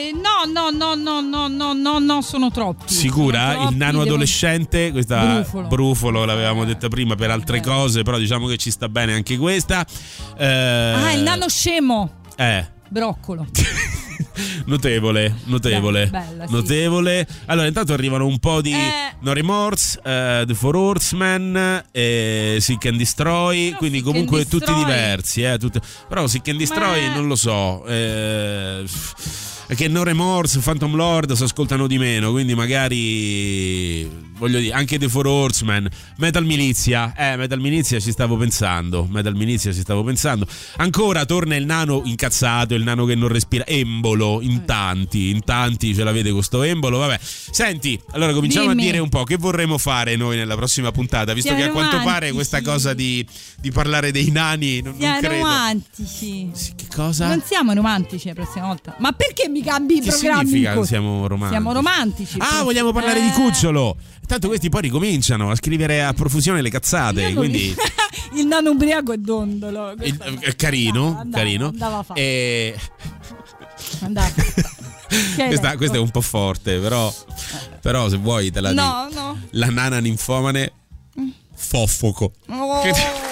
No, sono troppi. Sicura? Sono troppi, il nano adolescente, questa Brufolo l'avevamo detta prima per altre cose, però diciamo che ci sta bene anche questa. Il nano scemo. Broccolo. Notevole. Bella, sì. Notevole. Allora, intanto arrivano un po' di No Remorse, The Four Horsemen, Seek and Destroy, però quindi comunque tutti diversi, però Seek and Destroy non lo so. Perché No Remorse, Phantom Lord si ascoltano di meno, quindi magari, voglio dire, anche The Four Horsemen. Metal Milizia ci stavo pensando. Ancora torna il nano incazzato, il nano che non respira, Embolo, in tanti ce l'avete con sto Embolo, vabbè. Senti, allora cominciamo a dire un po' che vorremmo fare noi nella prossima puntata, visto che a quanto pare questa cosa di parlare dei nani non credo. Romantici. Sì, che cosa? Non siamo romantici la prossima volta. Ma perché mi cambi i programmi? Che significa siamo romantici? Siamo romantici. Vogliamo parlare di Cucciolo. Tanto questi poi ricominciano a scrivere a profusione le cazzate, quindi il nano ubriaco è dondolo. Carino. Andava fatto. Questa è un po' forte, però se vuoi te la dico. No. La nana ninfomane Foffoco. No,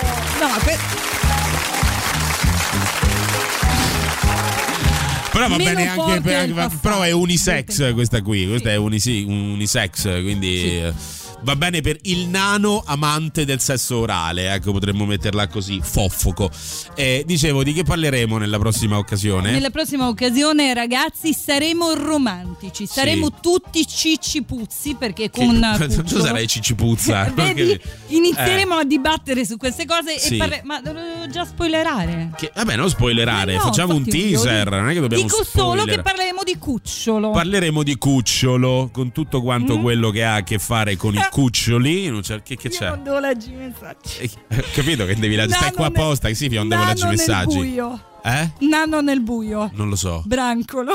però va bene anche però è unisex questa qui, questa è unisex, quindi va bene per il nano amante del sesso orale, ecco, potremmo metterla così, Foffoco. Dicevo, di che parleremo nella prossima occasione? Nella prossima occasione, ragazzi, saremo romantici, saremo tutti ciccipuzzi, perché con tu sarai ciccipuzza. Vedi, inizieremo a dibattere su queste cose e ma devo già spoilerare. Vabbè, non spoilerare, facciamo un teaser, non è che dobbiamo dico solo che parleremo di Cucciolo. Parleremo di Cucciolo, con tutto quanto quello che ha a che fare con i cuccioli. Che c'è? Non devo leggere i messaggi. Capito che devi leggere? Stai qua apposta, sì, non devo leggere i messaggi. Buio. Nano nel buio. Non lo so. Brancolo.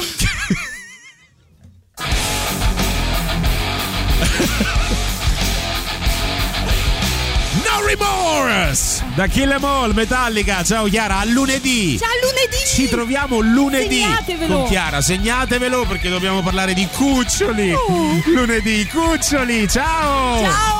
No Remorse da Kill 'Em All, Metallica. Ciao Chiara, a lunedì. Ciao, lunedì. Ci troviamo lunedì. Segnatevelo. Con Chiara, segnatevelo perché dobbiamo parlare di cuccioli. Lunedì, cuccioli. Ciao.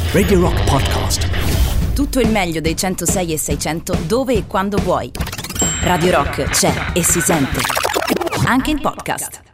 Radio Rock Podcast. Tutto il meglio dei 106 e 600 dove e quando vuoi. Radio Rock c'è e si sente. Anche in podcast.